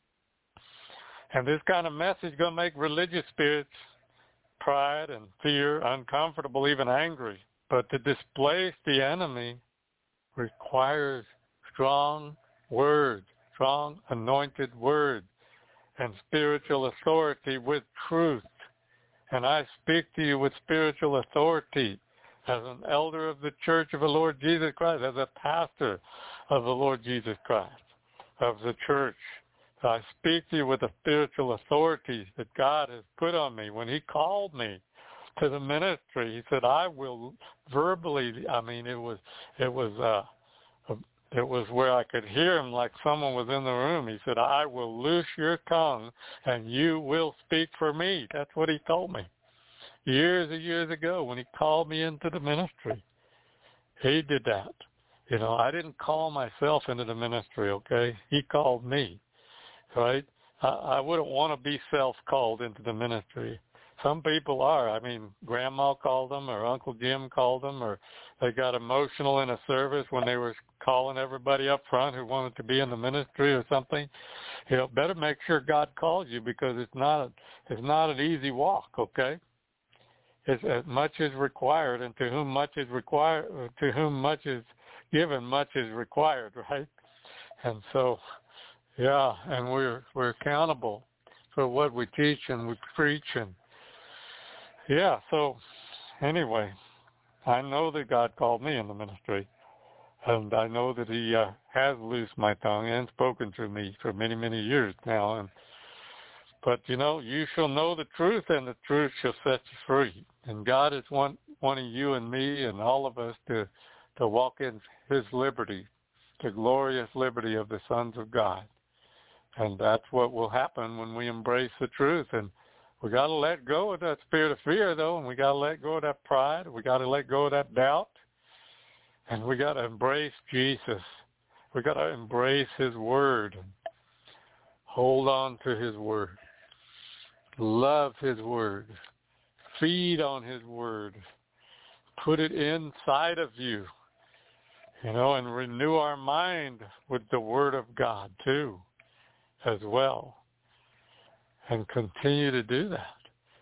And this kind of message is going to make religious spirits, pride and fear, uncomfortable, even angry. But to displace the enemy requires strong words, strong anointed words, and spiritual authority with truth. And I speak to you with spiritual authority as an elder of the Church of the Lord Jesus Christ, as a pastor of the Lord Jesus Christ, of the church. I speak to you with the spiritual authority that God has put on me. When he called me to the ministry, he said, I will verbally, I mean, it was, it was, uh, it was where I could hear him like someone was in the room. He said, I will loose your tongue and you will speak for me. That's what he told me years and years ago when he called me into the ministry. He did that. You know, I didn't call myself into the ministry, okay? He called me, right? I, I wouldn't want to be self-called into the ministry. Some people are. I mean, Grandma called them or Uncle Jim called them, or they got emotional in a service when they were calling everybody up front who wanted to be in the ministry or something. You know, better make sure God calls you, because it's not a, it's not an easy walk, okay? It's as much is required, and to whom much is required, to whom much is given, much is required, right? And so, yeah, and we're we're accountable for what we teach and we preach. And yeah, so anyway, I know that God called me in the ministry, and I know that he uh, has loosed my tongue and spoken to me for many, many years now. And but, you know, you shall know the truth, and the truth shall set you free. And God is want, wanting you and me and all of us to, to walk in his liberty, the glorious liberty of the sons of God. And that's what will happen when we embrace the truth. And we got to let go of that spirit of fear, though, and we got to let go of that pride. We got to let go of that doubt. And we got to embrace Jesus. We got to embrace his word. Hold on to his word. Love his word. Feed on his word. Put it inside of you, you know, and renew our mind with the word of God too, as well. And continue to do that.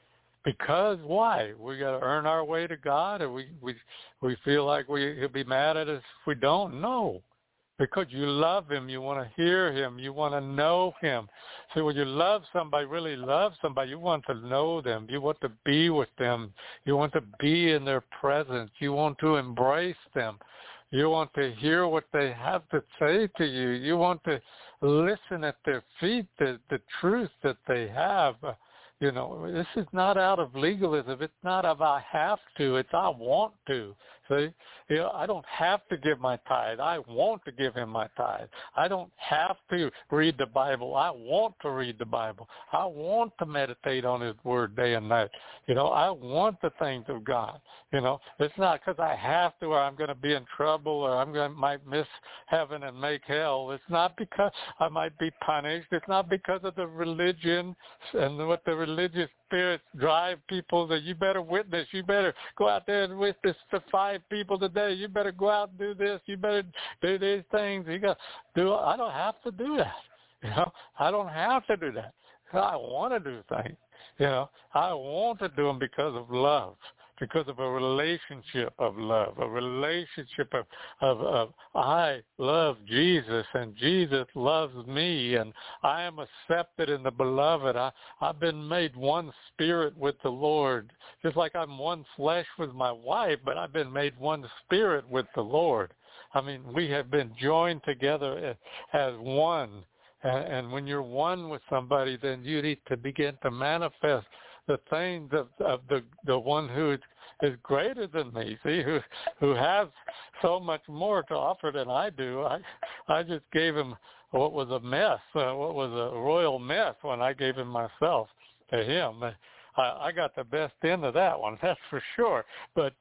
Because why? We got to earn our way to God, or we we we feel like we he'll be mad at us if we don't. No. Because you love him, you want to hear him, you want to know him. See, when you love somebody, really love somebody, you want to know them, you want to be with them, you want to be in their presence, you want to embrace them, you want to hear what they have to say to you, you want to listen at their feet, the, the truth that they have. You know, this is not out of legalism. It's not of I have to. It's I want to. See, you know, I don't have to give my tithe. I want to give him my tithe. I don't have to read the Bible. I want to read the Bible. I want to meditate on his word day and night. You know, I want the things of God. You know, it's not because I have to, or I'm going to be in trouble, or I'm going to might miss heaven and make hell. It's not because I might be punished. It's not because of the religion and what the religious spirits drive people that you better witness. You better go out there and witness to five people today. You better go out and do this. You better do these things. You got do. I don't have to do that. You know, I don't have to do that. I want to do things. You know, I want to do them because of love, because of a relationship of love, a relationship of, of, of I love Jesus and Jesus loves me and I am accepted in the beloved. I, I've been made one spirit with the Lord, just like I'm one flesh with my wife, but I've been made one spirit with the Lord. I mean, we have been joined together as one. And, and when you're one with somebody, then you need to begin to manifest the things of, of the the one who is, is greater than me, see, who who has so much more to offer than I do. I I just gave him what was a mess, uh, what was a royal mess when I gave him myself to him. I, I got the best end of that one, that's for sure. But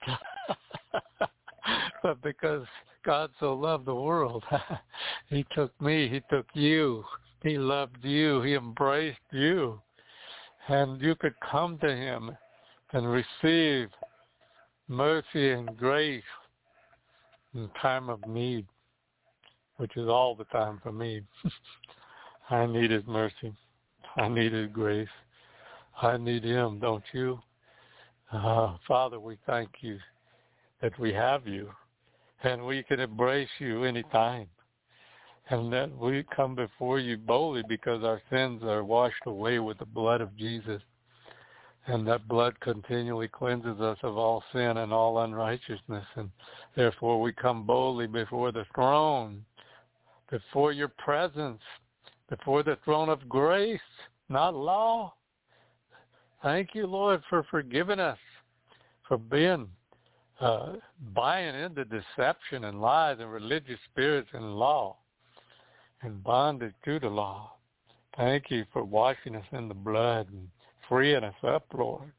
but because God so loved the world, he took me, he took you, he loved you, he embraced you. And you could come to him and receive mercy and grace in time of need, which is all the time for me. I need His mercy. I need His grace. I need Him, don't you? Uh, Father, we thank you that we have you, and we can embrace you anytime, and that we come before you boldly because our sins are washed away with the blood of Jesus, and that blood continually cleanses us of all sin and all unrighteousness, and therefore we come boldly before the throne, before your presence, before the throne of grace, not law. Thank you, Lord, for forgiving us, for being uh, buying into deception and lies and religious spirits and law and bondage to the law. Thank you for washing us in the blood and freeing us up, Lord.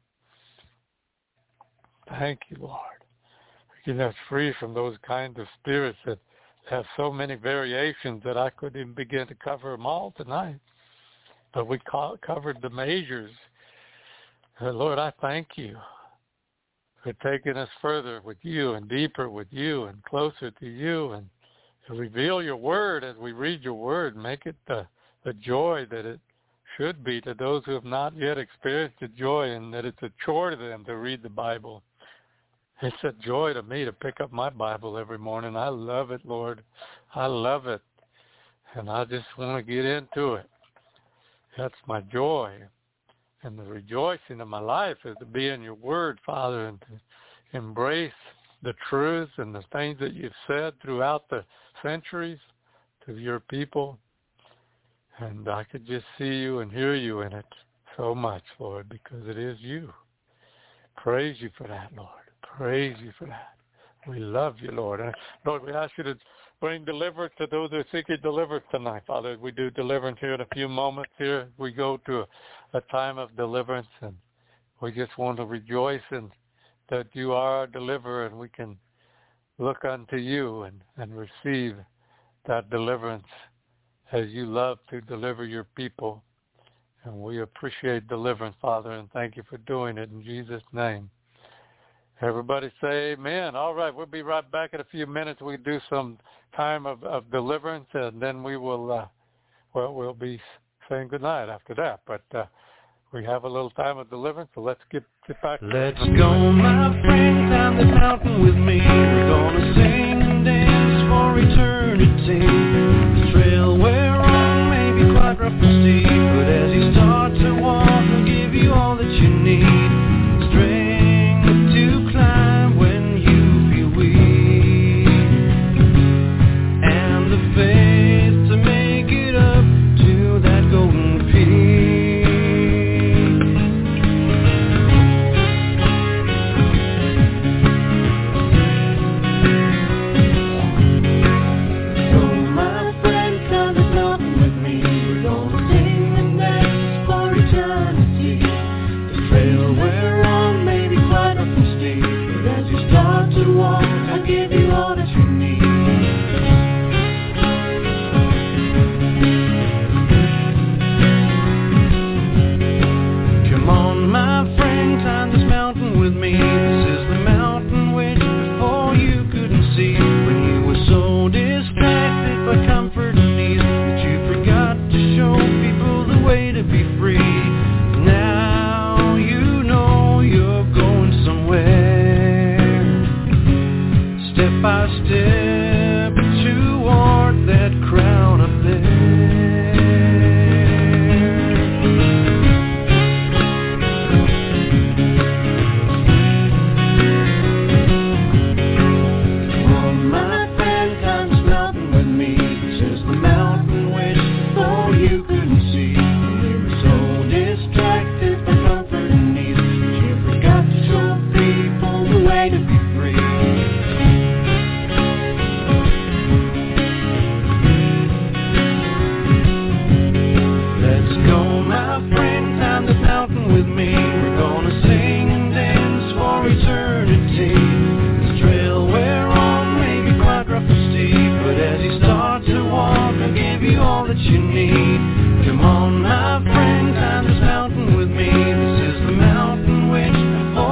Thank you, Lord, for getting us free from those kinds of spirits that have so many variations that I couldn't even begin to cover them all tonight. But we co- covered the measures. Uh, Lord, I thank you for taking us further with you and deeper with you and closer to you, and to reveal your word as we read your word. Make it the, the joy that it should be to those who have not yet experienced the joy, and that it's a chore to them to read the Bible. It's a joy to me to pick up my Bible every morning. I love it, Lord. I love it. And I just want to get into it. That's my joy. And the rejoicing of my life is to be in your word, Father, and to embrace the truths and the things that you've said throughout the centuries to your people. And I could just see you and hear you in it so much, Lord, because it is you. Praise you for that, Lord. Praise you for that. We love you, Lord. And Lord, we ask you to bring deliverance to those who are seeking deliverance tonight, Father. We do deliverance here in a few moments here. We go to a, a time of deliverance, and we just want to rejoice in that you are our deliverer, and we can look unto you and, and receive that deliverance as you love to deliver your people. And we appreciate deliverance, Father, and thank you for doing it in Jesus' name. Everybody say amen. All right, we'll be right back in a few minutes. We'll do some time of, of deliverance, and then we will, uh, well, we'll be saying goodnight after that. But uh, we have a little time of deliverance, so let's get, get back. Let's go, my friend, climb the mountain with me. We're gonna sing and dance for eternity. The trail we're on may be quite rough and steep, but as you start to walk, I'll give you all that you need. Come on, my friend, climb this mountain with me. This is the mountain which before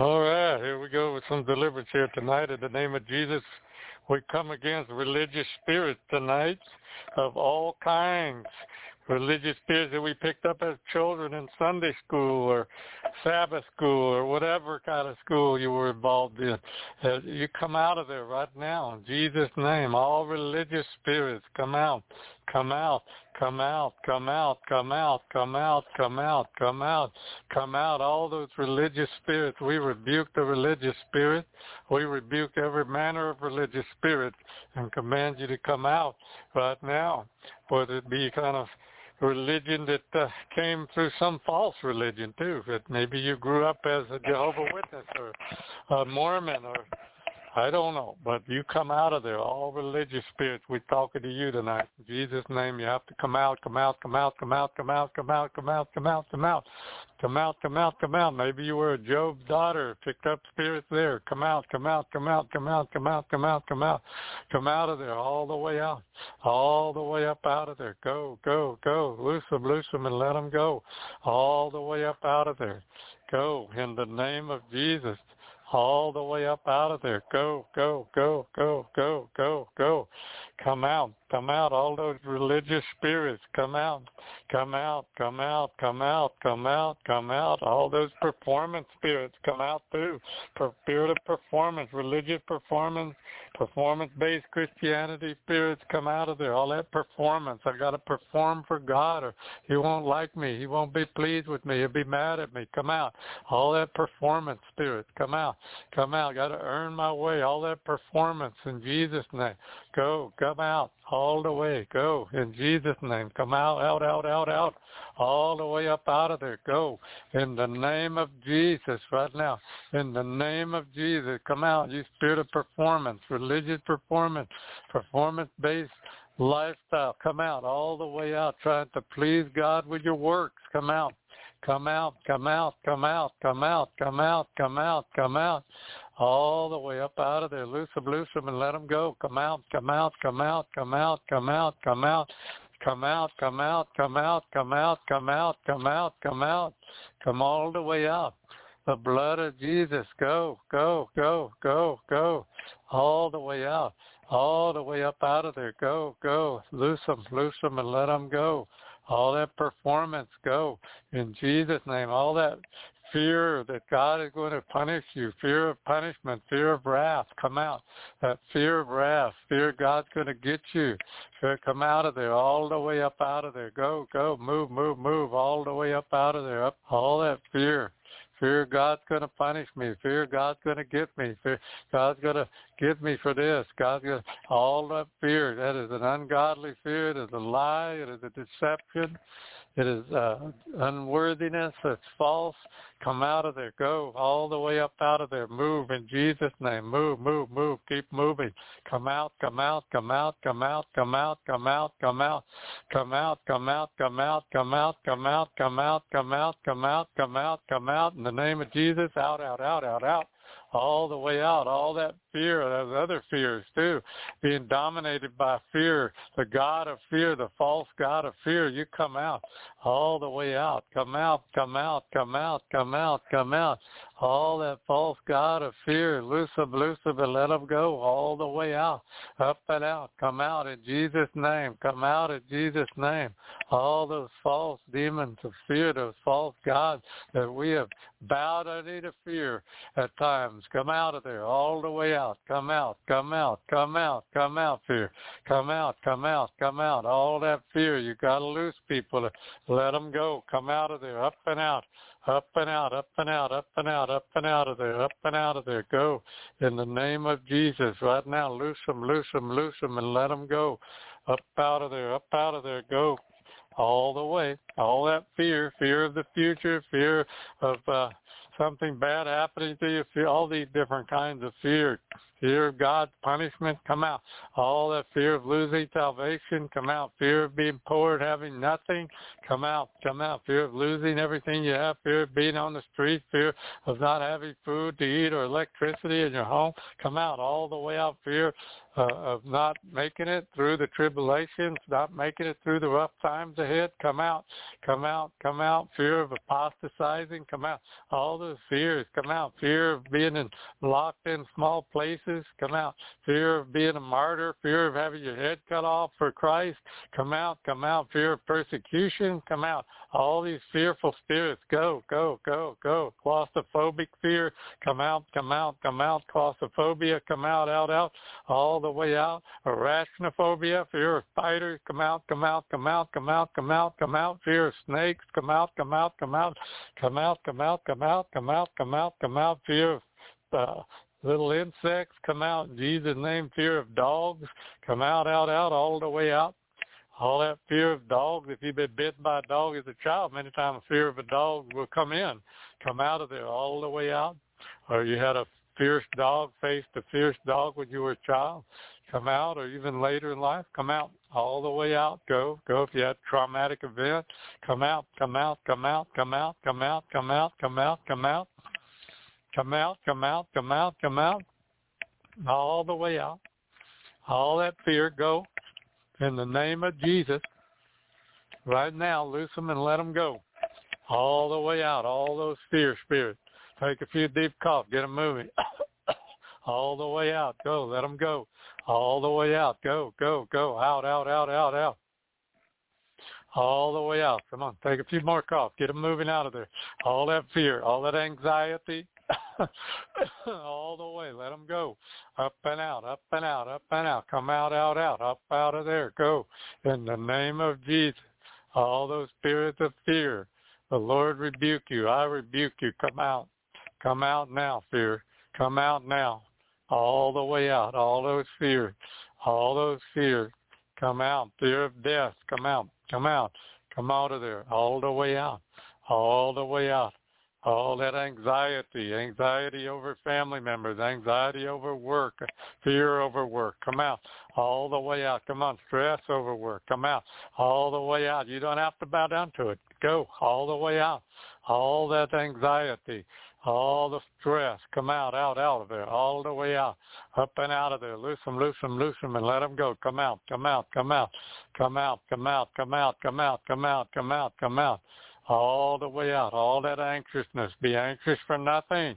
All right, here we go with some deliverance here tonight. In the name of Jesus, we come against religious spirits tonight of all kinds. Religious spirits that we picked up as children in Sunday school or Sabbath school or whatever kind of school you were involved in. Uh, you come out of there right now in Jesus' name. All religious spirits, come out, come out, come out, come out, come out, come out, come out, come out, come out. All those religious spirits, we rebuke the religious spirit. We rebuke every manner of religious spirit and command you to come out right now. Whether it be kind of religion that uh, came through some false religion too. That maybe you grew up as a Jehovah's Witness or a Mormon or I don't know, but you come out of there. All religious spirits, we're talking to you tonight. In Jesus' name, you have to come out, come out, come out, come out, come out, come out, come out, come out, come out, come out, come out, come out. Maybe you were a Job's daughter, picked up spirits there. Come out, come out, come out, come out, come out, come out, come out, come out of there, all the way out, all the way up out of there. Go, go, go. Loose them, loose them, and let them go. All the way up out of there. Go in the name of Jesus. All the way up out of there. Go, go, go, go, go, go, go. Come out, come out. All those religious spirits, come out, come out, come out, come out, come out, come out. All those performance spirits, come out too. Spirit of performance, religious performance, performance-based Christianity spirits, come out of there. All that performance. I got to perform for God or he won't like me. He won't be pleased with me. He'll be mad at me. Come out. All that performance spirits, come out. Come out. Got to earn my way. All that performance in Jesus' name. Go. Come out. All the way. Go. In Jesus' name. Come out, out, out, out, out. All the way up out of there. Go. In the name of Jesus right now. In the name of Jesus. Come out. You spirit of performance. Religious performance. Performance-based lifestyle. Come out. All the way out. Trying to please God with your works. Come out. Come out, come out, come out, come out, come out, come out, come out, all the way up out of there. Loose them, loose them, and let them go. Come out, come out, come out, come out, come out, come out, come out, come out, come out, come out, come out, come out, come out, come all the way out. The blood of Jesus, go, go, go, go, go, all the way out, all the way up out of there. Go, go, loose them, loose them, and let them go. All that performance, go in Jesus' name. All that fear that God is going to punish you, fear of punishment, fear of wrath, come out. That fear of wrath, fear God's going to get you. Fear, come out of there, all the way up out of there. Go, go, move, move, move, all the way up out of there. Up, all that fear. Fear God's going to punish me. Fear God's going to get me. Fear God's going to get me for this. God's going to, all that fear, that is an ungodly fear. It is a lie. It is a deception. It is uh, unworthiness. It's false. Come out of there. Go all the way up out of there. Move in Jesus' name. Move, move, move. Keep moving. Come out, come out, come out, come out, come out, come out, come out, come out, come out, come out, come out, come out, come out, come out, come out, come out, come out. In the name of Jesus, out, out, out, out, out. All the way out, all that fear, those other fears too, being dominated by fear, the God of fear, the false God of fear, you come out, all the way out, come out, come out, come out, come out, come out, all that false God of fear, loose them, loose them, and let them go, all the way out, up and out, come out in Jesus' name, come out in Jesus' name, all those false demons of fear, those false gods that we have bowed our knee to fear at times, come out of there, all the way out, come out, come out, come out, come out, fear, come out, come out, come out, all that fear, you got to loose people, let them go, come out of there, up and out, up and out, up and out, up and out, up and out of there, up and out of there, go, in the name of Jesus, right now, loose them, loose them, loose them, and let them go, up out of there, up out of there, go, all the way, all that fear, fear of the future, fear of uh, something bad happening to you, fear, all these different kinds of fear, Fear of God's punishment, come out. All that fear of losing salvation, come out. Fear of being poor and having nothing, come out, come out. Fear of losing everything you have, fear of being on the street, fear of not having food to eat or electricity in your home, come out. All the way out. Fear uh, of not making it through the tribulations, not making it through the rough times ahead, come out, come out, come out. Fear of apostatizing, come out. All those fears, come out. Fear of being in, locked in small places, come out. Fear of being a martyr, fear of having your head cut off for Christ, come out, come out. Fear of persecution, come out. All these fearful spirits, go, go, go, go. Claustrophobic fear, come out, come out, come out. Claustrophobia, come out, out, out, all the way out. Arachnophobia, fear of spiders, come out, come out, come out, come out, come out, come out. Fear of snakes, come out, come out, come out, come out, come out, come out, come out, come out, come out. Fear of uh, little insects, come out in Jesus' name. Fear of dogs, come out, out, out, all the way out. All that fear of dogs, if you've been bitten by a dog as a child, many times fear of a dog will come in, come out of there all the way out. Or you had a fierce dog, faced a fierce dog when you were a child, come out, or even later in life, come out all the way out. Go, go. If you had a traumatic event, come out, come out, come out, come out, come out, come out, come out, come out, come out, come out, come out, come out, all the way out. All that fear, go. In the name of Jesus, right now, loose them and let them go. All the way out, all those fear spirits. Take a few deep coughs, get them moving. All the way out, go, let them go. All the way out, go, go, go, out, out, out, out, out. All the way out. Come on, take a few more coughs, get them moving out of there. All that fear, all that anxiety, all the way, let them go. Up and out, up and out, up and out. Come out, out, out, up out of there. Go. In the name of Jesus. All those spirits of fear, the Lord rebuke you. I rebuke you. Come out. Come out now, fear. Come out now. All the way out. All those fears. All those fears. Come out. Fear of death. Come out. Come out. Come out of there. All the way out. All the way out. All that anxiety, anxiety over family members, anxiety over work, fear over work, come out, all the way out. Come on, stress over work, come out, all the way out. You don't have to bow down to it. Go all the way out. All that anxiety, all the stress, come out, out, out of there, all the way out, up and out of there. Loose them, loose them, loose them, and let them go. Come out, come out, come out, come out, come out, come out, come out, come out, come out, come out. All the way out, all that anxiousness. Be anxious for nothing,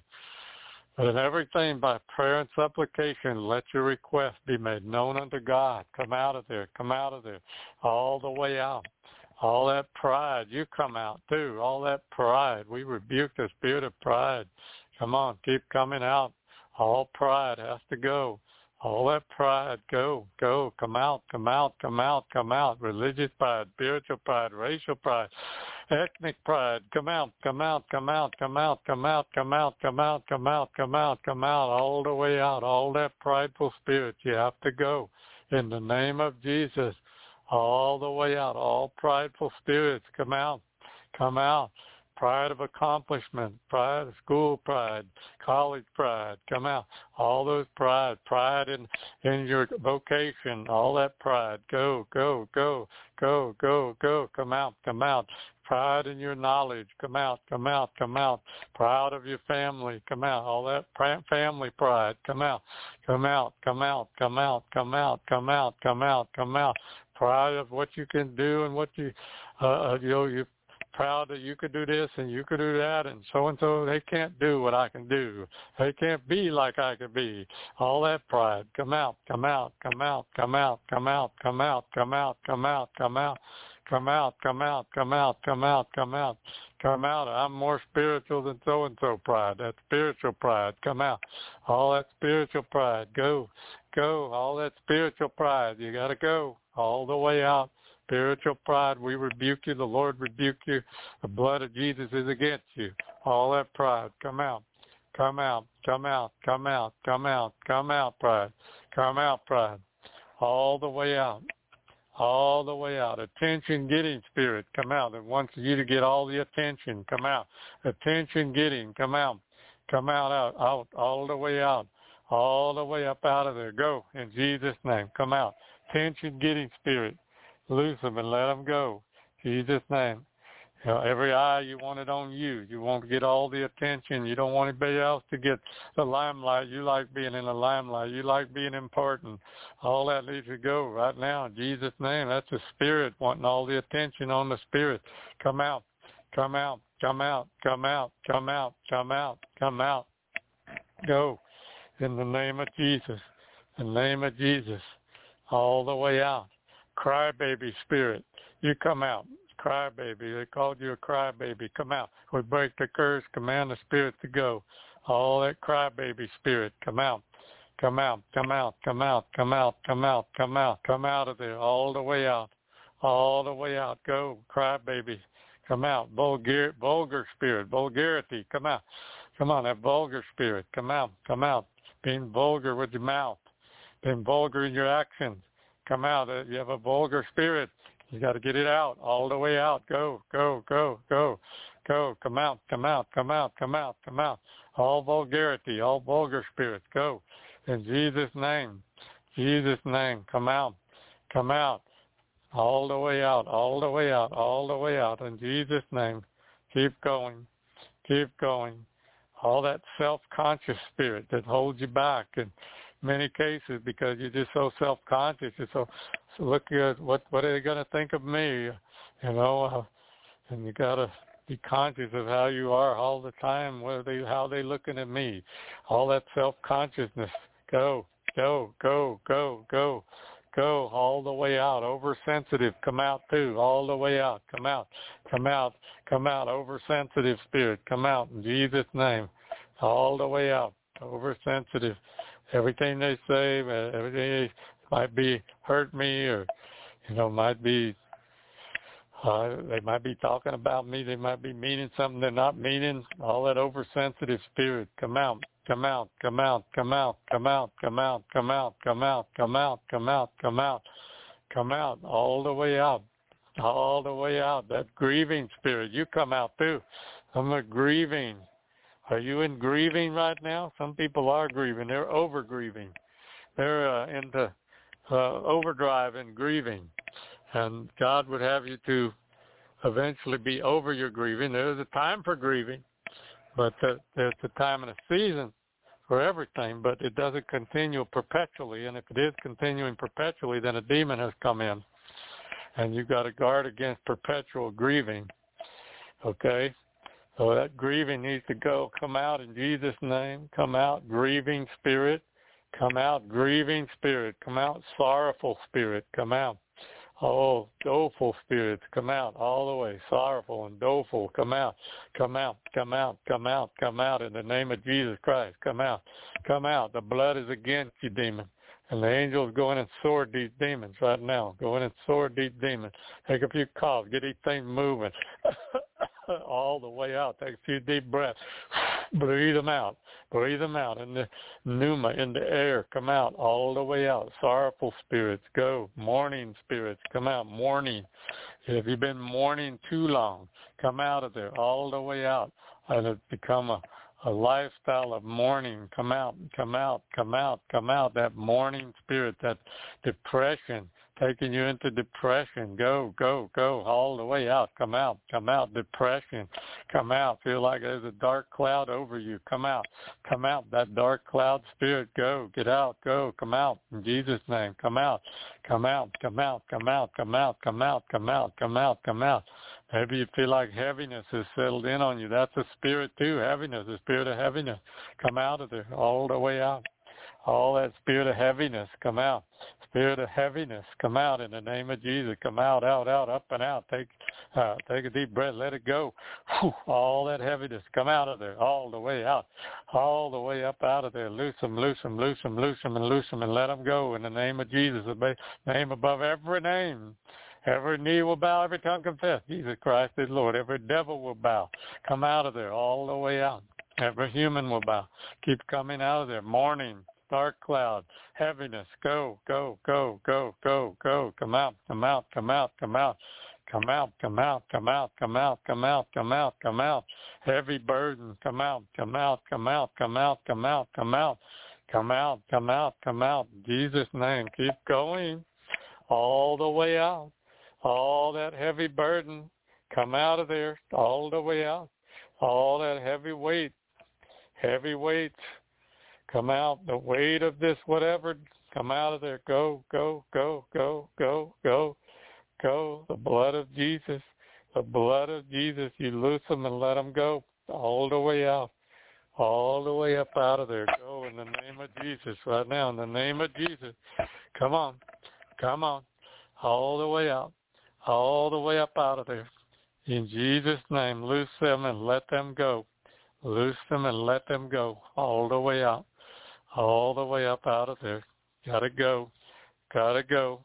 but in everything by prayer and supplication, let your request be made known unto God. Come out of there, come out of there, all the way out. All that pride, you come out too, all that pride. We rebuke the spirit of pride. Come on, keep coming out. All pride has to go. All that pride, go, go, come out, come out, come out, come out. Religious pride, spiritual pride, racial pride, ethnic pride, come out, come out, come out, come out, come out, come out, come out, come out, come out, come out, all the way out. All that prideful spirit, you have to go in the name of Jesus. All the way out. All prideful spirits, come out, come out. Pride of accomplishment, pride of school pride, college pride, come out. All those pride, pride in, in your vocation, all that pride, go, go, go, go, go, go, come out, come out. Pride in your knowledge, come out, come out, come out. Proud of your family, come out. All that family pride, come out, come out, come out, come out, come out, come out, come out, come out. Pride of what you can do and what you, uh, you know, you proud that you could do this and you could do that, and so and so they can't do what I can do. They can't be like I could be. All that pride, come out, come out, come out, come out, come out, come out, come out, come out, come out, come out, come out, come out, come out, come out, come out. I'm more spiritual than so and so pride. That spiritual pride, come out. All that spiritual pride, go, go. All that spiritual pride, you got to go all the way out. Spiritual pride, we rebuke you. The Lord rebuke you. The blood of Jesus is against you. All that pride, come out, come out, come out, come out, come out, come out, pride, come out, pride, all the way out, all the way out. Attention getting spirit, come out. It wants you to get all the attention, come out. Attention getting, come out, come out, out, out, all the way out. all the way up out of there. Go in Jesus' name. Come out. Tension-getting spirit, loose them and let them go. Jesus' name. You know, every eye, you want it on you. You want to get all the attention. You don't want anybody else to get the limelight. You like being in the limelight. You like being important. All that needs to go right now in Jesus' name. That's the spirit wanting all the attention on the spirit. Come out. Come out. Come out. Come out. Come out. Come out. Come out. Go in the name of Jesus. In the name of Jesus. All the way out. Crybaby spirit. You come out. Crybaby. They called you a crybaby. Come out. We break the curse. Command the spirit to go. All that crybaby spirit. Come out. Come out. Come out. Come out. Come out. Come out. Come out. Come out of there. All the way out. All the way out. Go. Crybaby. Come out. Vulgar, vulgar spirit. Vulgarity. Come out. Come on. That vulgar spirit. Come out. Come out. Being vulgar with your mouth. Being vulgar in your actions. Come out. You have a vulgar spirit. You got to get it out, all the way out. Go, go, go, go, go. Come out, come out, come out, come out, come out. All vulgarity, all vulgar spirits, go. In Jesus' name, Jesus' name, come out, come out. All the way out, all the way out, all the way out. In Jesus' name, keep going, keep going. All that self-conscious spirit that holds you back in many cases because you're just so self-conscious. You're so, so look at what what are they going to think of me, you know? Uh, and you got to be conscious of how you are all the time. What are they? How are they looking at me? All that self-consciousness. Go, go, go, go, go, go. All the way out. Oversensitive. Come out too. All the way out. Come out. Come out. Come out. Oversensitive spirit. Come out in Jesus' name. All the way out. Oversensitive. Everything they say, everything they might be hurt me, or you know, might be uh, they might be talking about me. They might be meaning something they're not meaning. All that oversensitive spirit, come out, come out, come out, come out, come out, come out, come out, come out, come out, come out, come out, come out, all the way out, all the way out. That grieving spirit, you come out too. I'm a grieving. Are you in grieving right now? Some people are grieving. They're over grieving. They're uh, into uh, overdrive and grieving. And God would have you to eventually be over your grieving. There's a time for grieving, but the, there's a time and a season for everything, but it doesn't continue perpetually. And if it is continuing perpetually, then a demon has come in. And you've got to guard against perpetual grieving. Okay? So that grieving needs to go. Come out in Jesus' name. Come out, grieving spirit. Come out, grieving spirit. Come out, sorrowful spirit. Come out. Oh, doleful spirits. Come out all the way. Sorrowful and doleful. Come out. Come out. Come out. Come out. Come out in the name of Jesus Christ. Come out. Come out. The blood is against you, demon. And the angels go in and sword these demons right now. Go in and sword these demons. Take a few coughs. Get these things moving. All the way out. Take a few deep breaths. Breathe them out. Breathe them out in the pneuma, in the air. Come out all the way out. Sorrowful spirits, go. Mourning spirits, come out. Mourning. If you've been mourning too long, come out of there all the way out. And it's become a, a lifestyle of mourning. Come out, come out, come out, come out. That mourning spirit, that depression, taking you into depression. Go, go, go, all the way out. Come out, come out, depression. Come out. Feel like there's a dark cloud over you. Come out, come out. That dark cloud spirit, go, get out, go, come out. In Jesus' name, come out, come out, come out, come out, come out, come out, come out, come out, come out. Maybe you feel like heaviness has settled in on you. That's a spirit too, heaviness, the spirit of heaviness. Come out of there, all the way out. All that spirit of heaviness, come out. Spirit of heaviness, come out in the name of Jesus. Come out, out, out, up and out. Take uh, take a deep breath. Let it go. Whew, all that heaviness, come out of there, all the way out. All the way up out of there. Loose them, loose them, loose them, loose them, and loose them, and let them go in the name of Jesus. The name above every name. Every knee will bow, every tongue confess Jesus Christ is Lord. Every devil will bow. Come out of there, all the way out. Every human will bow. Keep coming out of there. Mourning. Dark cloud, heaviness, go, go, go, go, go, go, come out, come out, come out, come out, come out, come out, come out, come out, come out, come out, come out, heavy burden, come out, come out, come out, come out, come out, come out, Come out, come out, come out. In Jesus' name, keep going all the way out. All that heavy burden, come out of there all the way out. All that heavy weight, heavy weights, come out. The weight of this whatever, come out of there. Go, go, go, go, go, go, go. The blood of Jesus, the blood of Jesus. You loose them and let them go all the way out. All the way up out of there. Go in the name of Jesus right now. In the name of Jesus. Come on. Come on. All the way out. All the way up out of there. In Jesus' name, loose them and let them go. Loose them and let them go. All the way out. All the way up out of there. Gotta go. Gotta go.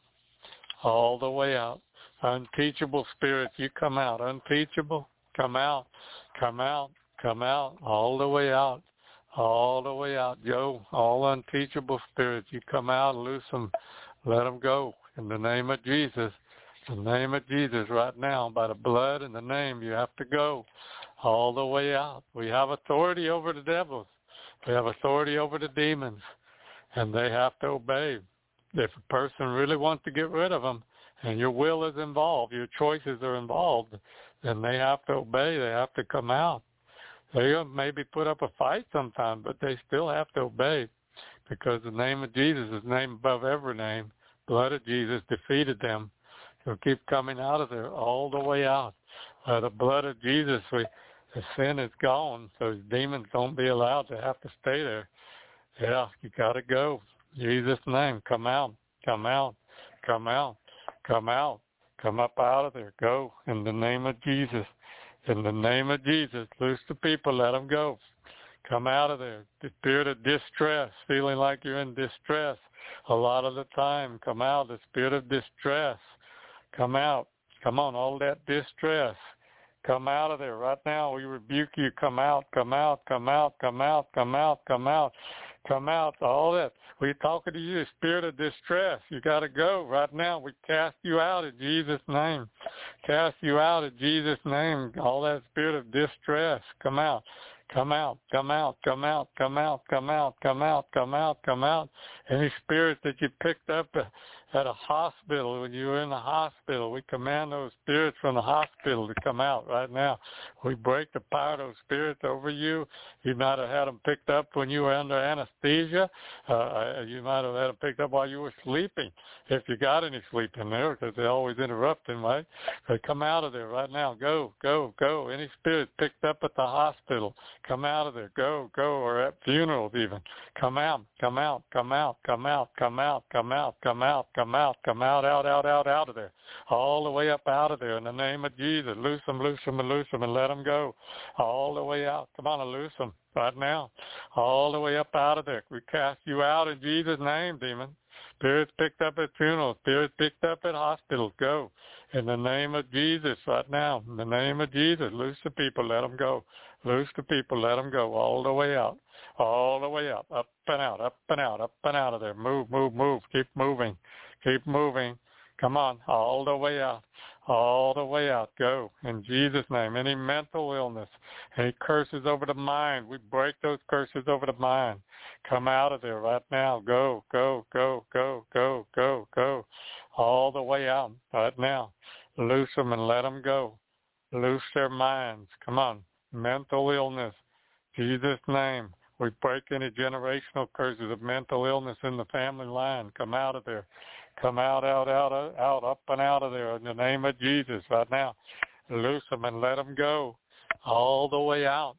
All the way out. Unteachable spirits, you come out. Unteachable, come out. Come out. Come out, all the way out, all the way out. Joe, all unteachable spirits, you come out, loose them, let them go. In the name of Jesus, in the name of Jesus, right now, by the blood and the name, you have to go all the way out. We have authority over the devils. We have authority over the demons, and they have to obey. If a person really wants to get rid of them, and your will is involved, your choices are involved, then they have to obey. They have to come out. They'll maybe put up a fight sometime, but they still have to obey because the name of Jesus is named above every name. Blood of Jesus defeated them. They'll keep coming out of there all the way out. Uh, the blood of Jesus, we, the sin is gone, so demons don't be allowed to have to stay there. Yeah, you got to go. In Jesus' name, come out, come out, come out, come out, come up out of there. Go in the name of Jesus. In the name of Jesus, loose the people, let them go. Come out of there. The spirit of distress, feeling like you're in distress a lot of the time. Come out, the spirit of distress. Come out. Come on, all that distress. Come out of there. Right now, we rebuke you. Come out, come out, come out, come out, come out, come out, come out. All that. We're talking to you, spirit of distress. You got to go right now. We cast you out in Jesus' name. Cast you out in Jesus' name. All that spirit of distress, come out. Come out, come out, come out, come out, come out, come out, come out, come out. Any spirit that you picked up at a hospital when you were in the hospital, we command those spirits from the hospital to come out right now. We break the power of those spirits over you. You might have had them picked up when you were under anesthesia. Uh, you might have had them picked up while you were sleeping, if you got any sleep in there, because they always interrupt them, right? So come out of there right now. Go, go, go. Any spirit picked up at the hospital, come out of there. Go, go, or at funerals even. Come out, come out, come out, come out, come out, come out, come out, come out, come out, out, out, out, out of there. All the way up out of there in the name of Jesus. Loose them, loose them, and loose them, and let them go. All the way out. Come on and loose them right now. All the way up out of there. We cast you out in Jesus' name, demon. Spirits picked up at funerals. Spirits picked up at hospitals. Go. In the name of Jesus right now. In the name of Jesus. Loose the people. Let them go. Loose the people. Let them go. All the way out. All the way up. Up and out. Up and out. Up and out of there. Move, move, move. Keep moving. Keep moving. Come on. All the way out. All the way out. Go. In Jesus' name. Any mental illness, any curses over the mind, we break those curses over the mind. Come out of there right now. Go, go, go, go, go, go, go. All the way out right now. Loose them and let them go. Loose their minds. Come on. Mental illness. Jesus' name. We break any generational curses of mental illness in the family line. Come out of there. Come out, out, out, out, up and out of there in the name of Jesus right now. Loose them and let them go all the way out,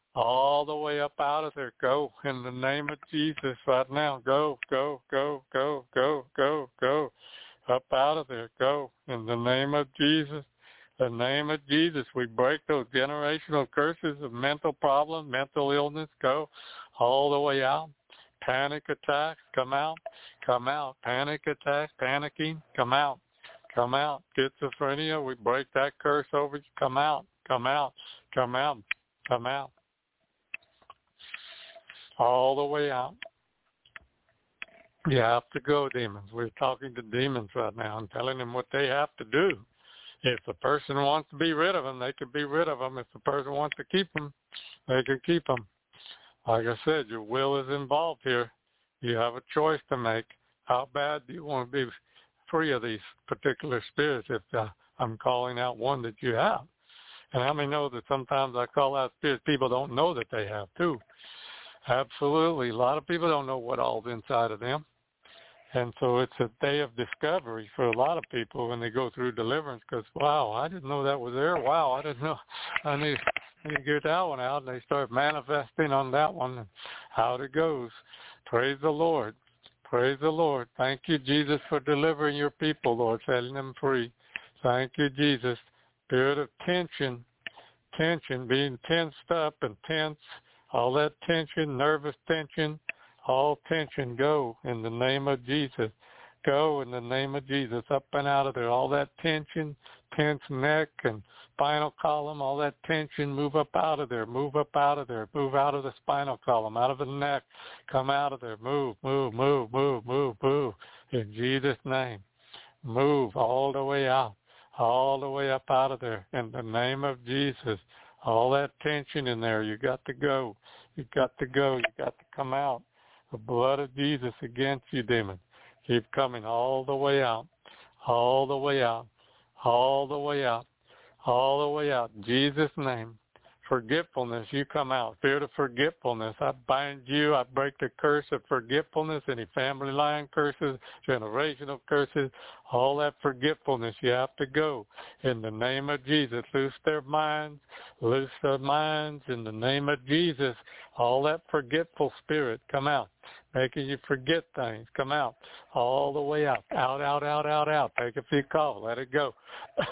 all the way up out of there. Go in the name of Jesus right now. Go, go, go, go, go, go, go, up out of there. Go in the name of Jesus. The name of Jesus, we break those generational curses of mental problems, mental illness. Go all the way out. Panic attacks, come out, come out. Panic attacks, panicking, come out, come out. Schizophrenia, we break that curse over you. Come out, come out, come out, come out. All the way out. You have to go, demons. We're talking to demons right now and telling them what they have to do. If the person wants to be rid of them, they can be rid of them. If the person wants to keep them, they can keep them. Like I said, your will is involved here. You have a choice to make. How bad do you want to be free of these particular spirits if uh, I'm calling out one that you have? And how many know that sometimes I call out spirits people don't know that they have too? Absolutely. A lot of people don't know what all's inside of them. And so it's a day of discovery for a lot of people when they go through deliverance because, wow, I didn't know that was there. Wow, I didn't know. I need, I need to get that one out. And they start manifesting on that one and out it goes. Praise the Lord. Praise the Lord. Thank you, Jesus, for delivering your people, Lord, setting them free. Thank you, Jesus. Spirit of tension, tension, being tensed up and tense, all that tension, nervous tension, all tension, go in the name of Jesus. Go in the name of Jesus, up and out of there. All that tension, tense neck and spinal column, all that tension, move up out of there, move up out of there, move out of the spinal column, out of the neck, come out of there, move, move, move, move, move, move, in Jesus' name. Move all the way out, all the way up out of there, in the name of Jesus. All that tension in there, you got to go, you got to go, you got to come out. The blood of Jesus against you, demon. Keep coming all the way out, all the way out, all the way out, all the way out. In Jesus' name. Forgetfulness, you come out. Spirit of forgetfulness, I bind you. I break the curse of forgetfulness, any family line curses, generational curses, all that forgetfulness, you have to go. In the name of Jesus, loose their minds, loose their minds in the name of Jesus. All that forgetful spirit, come out. Making you forget things, come out. All the way out, out, out, out, out, out. Take a few calls, let it go.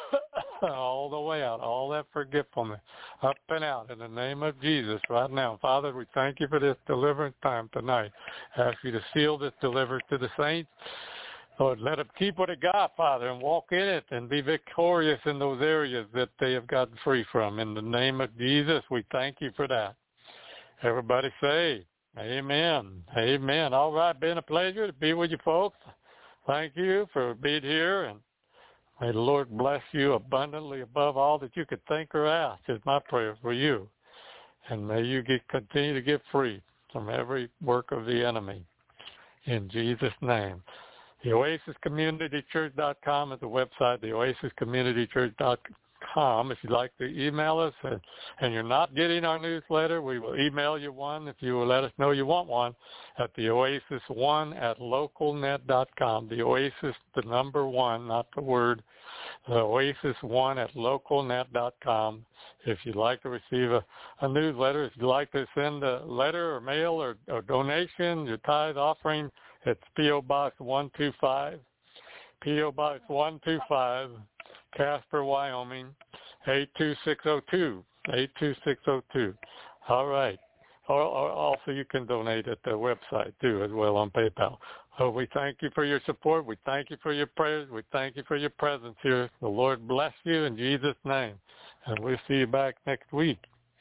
All the way out, all that forgetfulness, up and out in the name of Jesus right now. Father, we thank you for this deliverance time tonight. I ask you to seal this deliverance to the saints. Lord, let them keep what they got, Father, and walk in it and be victorious in those areas that they have gotten free from. In the name of Jesus, we thank you for that. Everybody say amen. Amen. All right, been a pleasure to be with you folks. Thank you for being here, and may the Lord bless you abundantly above all that you could think or ask is my prayer for you. And may you get, continue to get free from every work of the enemy. In Jesus' name. The Oasis Community Church dot com is the website, the Oasis Community Church dot com. If you'd like to email us and, and you're not getting our newsletter, we will email you one if you will let us know you want one at the Oasis one at local net dot com. The Oasis, the number one, not the word. The Oasis one at local net dot com. If you'd like to receive a, a newsletter, if you'd like to send a letter or mail or, or donation, your tithe offering, it's P O. Box one two five, P O. Box one two five, Casper, Wyoming, eight two six zero two, eight two six zero two. All right. Or, or also you can donate at the website too as well on PayPal. So we thank you for your support. We thank you for your prayers. We thank you for your presence here. The Lord bless you in Jesus' name. And we'll see you back next week.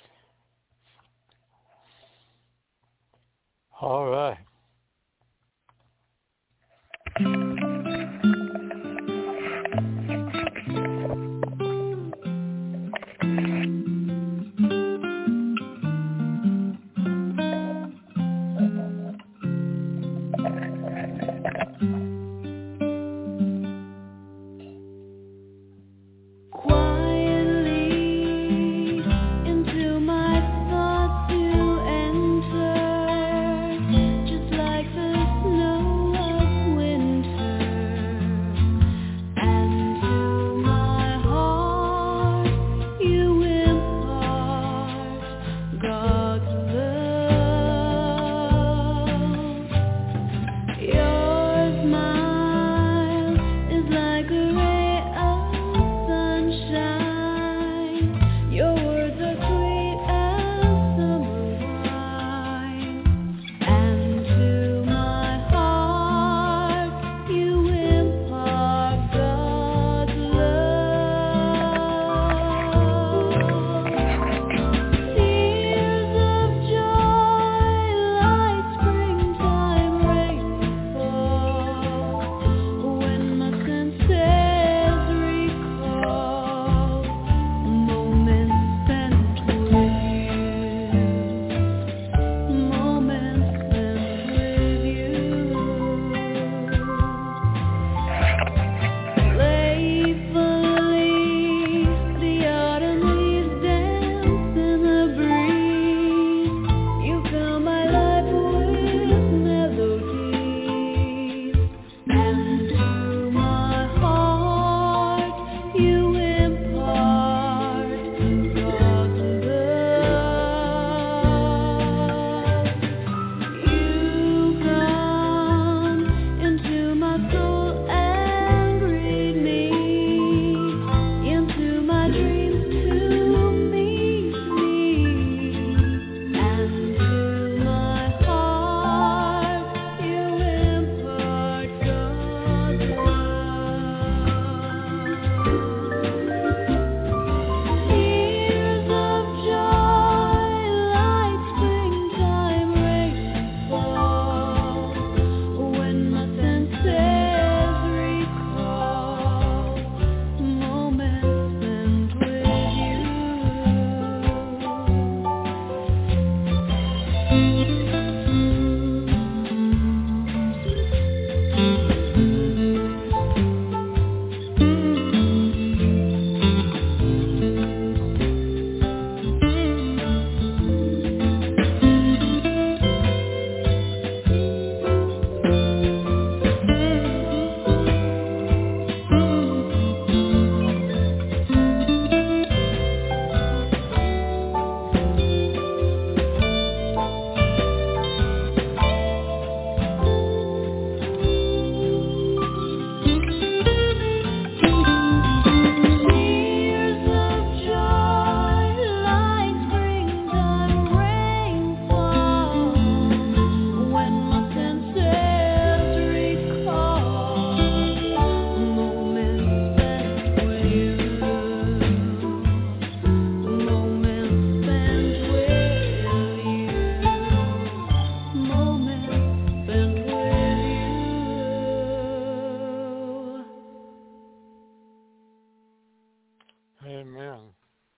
All right. Just like the snow of winter.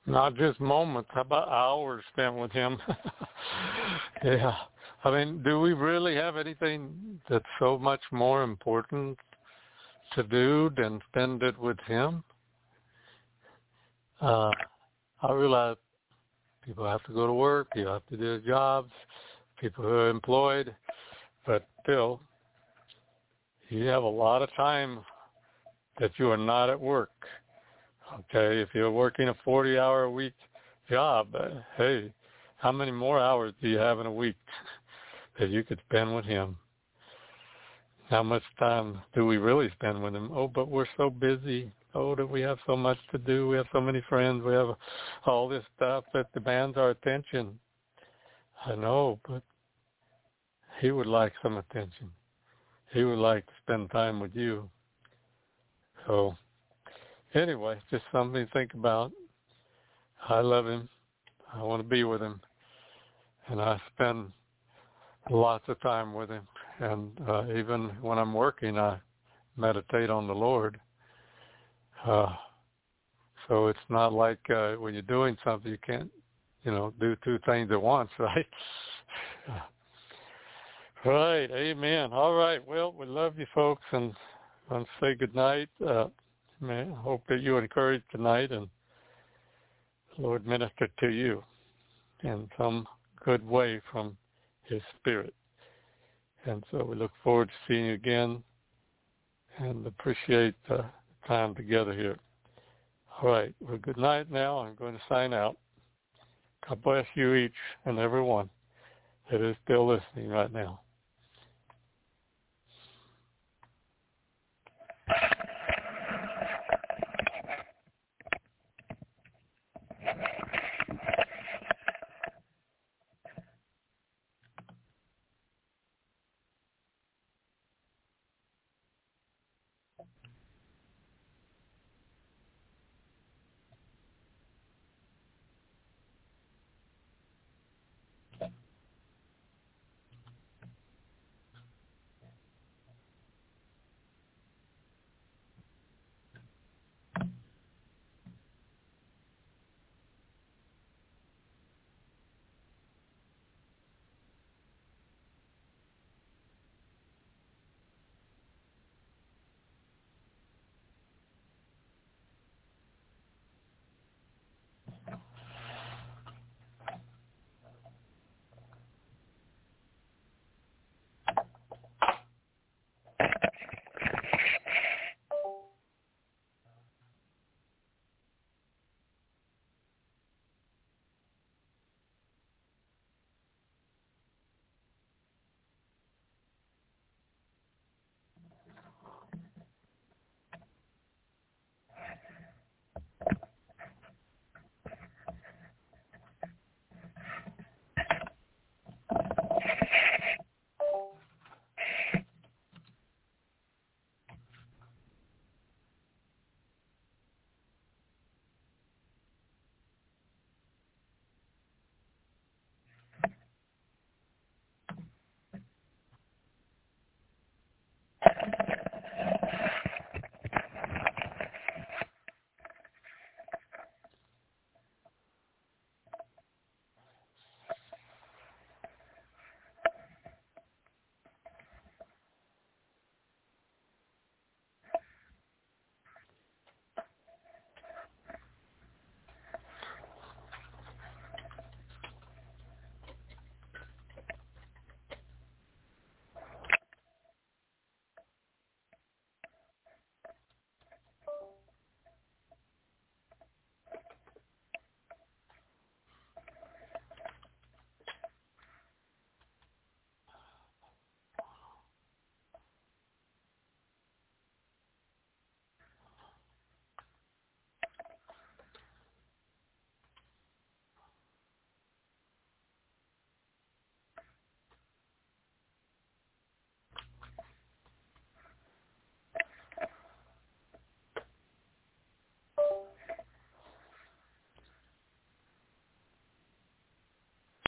Not just moments. How about hours spent with him? Yeah. I mean, do we really have anything that's so much more important to do than spend it with him? Uh, I realize people have to go to work, people have to do their jobs, people who are employed, but still, you have a lot of time that you are not at work. Okay, if you're working a forty-hour-a-week job, uh, hey, how many more hours do you have in a week that you could spend with him? How much time do we really spend with him? Oh, but we're so busy. Oh, that we have so much to do. We have so many friends. We have all this stuff that demands our attention. I know, but he would like some attention. He would like to spend time with you. So anyway, just something to think about. I love him. I want to be with him. And I spend lots of time with him. And uh, even when I'm working, I meditate on the Lord. Uh, so it's not like uh, when you're doing something, you can't, you know, do two things at once, right? Right, amen. All right, well, we love you folks, and I want to say good night. Uh, man, I hope that you were encouraged tonight, and the Lord ministered to you in some good way from his Spirit. And so we look forward to seeing you again and appreciate the time together here. All right, well, good night now. I'm going to sign out. God bless you each and every one that is still listening right now.